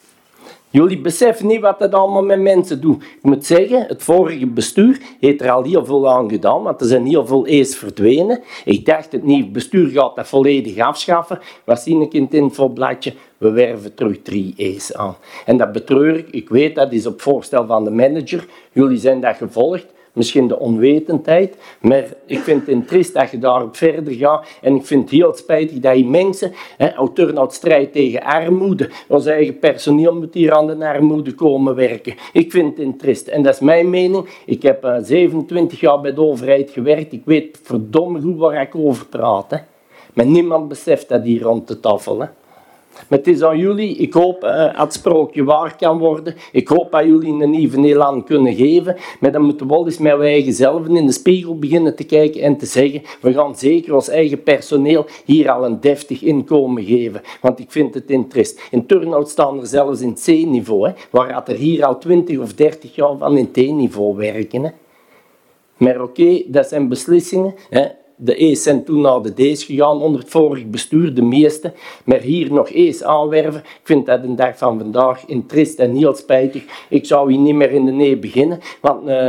Jullie beseffen niet wat dat allemaal met mensen doet. Ik moet zeggen, het vorige bestuur heeft er al heel veel aan gedaan, want er zijn heel veel E's verdwenen. Ik dacht, het nieuwe bestuur gaat dat volledig afschaffen. Wat zie ik in het infobladje? We werven terug drie E's aan. En dat betreur ik. Ik weet, dat is op voorstel van de manager. Jullie zijn dat gevolgd. Misschien de onwetendheid, maar ik vind het triest dat je daarop verder gaat. En ik vind het heel spijtig dat je mensen, turnout strijd tegen armoede, ons eigen personeel moet hier aan de armoede komen werken. Ik vind het triest. En dat is mijn mening. Ik heb uh, zevenentwintig jaar bij de overheid gewerkt. Ik weet verdomme goed waar ik over praat. Hè. Maar niemand beseft dat hier rond de tafel. Hè. Maar het is aan jullie. Ik hoop uh, dat het sprookje waar kan worden. Ik hoop dat jullie een nieuwe Nederland kunnen geven. Maar dan moeten we wel eens met wij eigen zelf in de spiegel beginnen te kijken en te zeggen, we gaan zeker ons eigen personeel hier al een deftig inkomen geven. Want ik vind het interest. In turnout staan er zelfs in het C-niveau, hè, waar er hier al twintig of dertig jaar van in het E-niveau werken. Hè. Maar oké, okay, dat zijn beslissingen. Hè. De E's zijn toen naar de D's gegaan onder het vorige bestuur, de meeste. Maar hier nog E's aanwerven, ik vind dat een dag van vandaag interest en heel spijtig. Ik zou hier niet meer in de nee beginnen, want uh,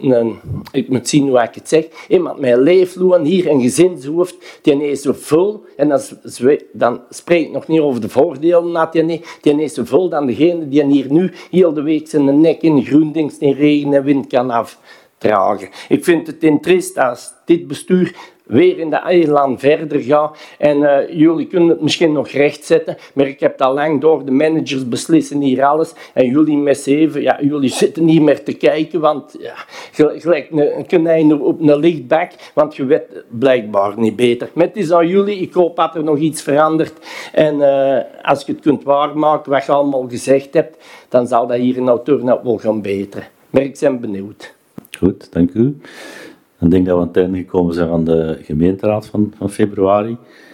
een, ik moet zien hoe ik het zeg, iemand met een leefloon hier, een gezinshoofd, die is zo vol, en dan, dan spreek ik nog niet over de voordelen, dat die, die is zo vol dan degene die hier nu heel de week zijn nek in groendings, in regen en wind kan afdragen. Ik vind het interessant als dit bestuur weer in de eiland verder gaat. En uh, jullie kunnen het misschien nog rechtzetten, maar ik heb al lang door, de managers beslissen hier alles. En jullie met zeven, ja, jullie zitten niet meer te kijken, want ja, gelijk een konijn op een lichtbak, want je weet blijkbaar niet beter. Maar het is aan jullie, ik hoop dat er nog iets verandert. En uh, als je het kunt waarmaken, wat je allemaal gezegd hebt, dan zal dat hier in Oud-Turnhout wel gaan beteren. Maar ik ben benieuwd. Goed, dank u. Ik denk dat we aan het einde gekomen zijn van de gemeenteraad van, van februari.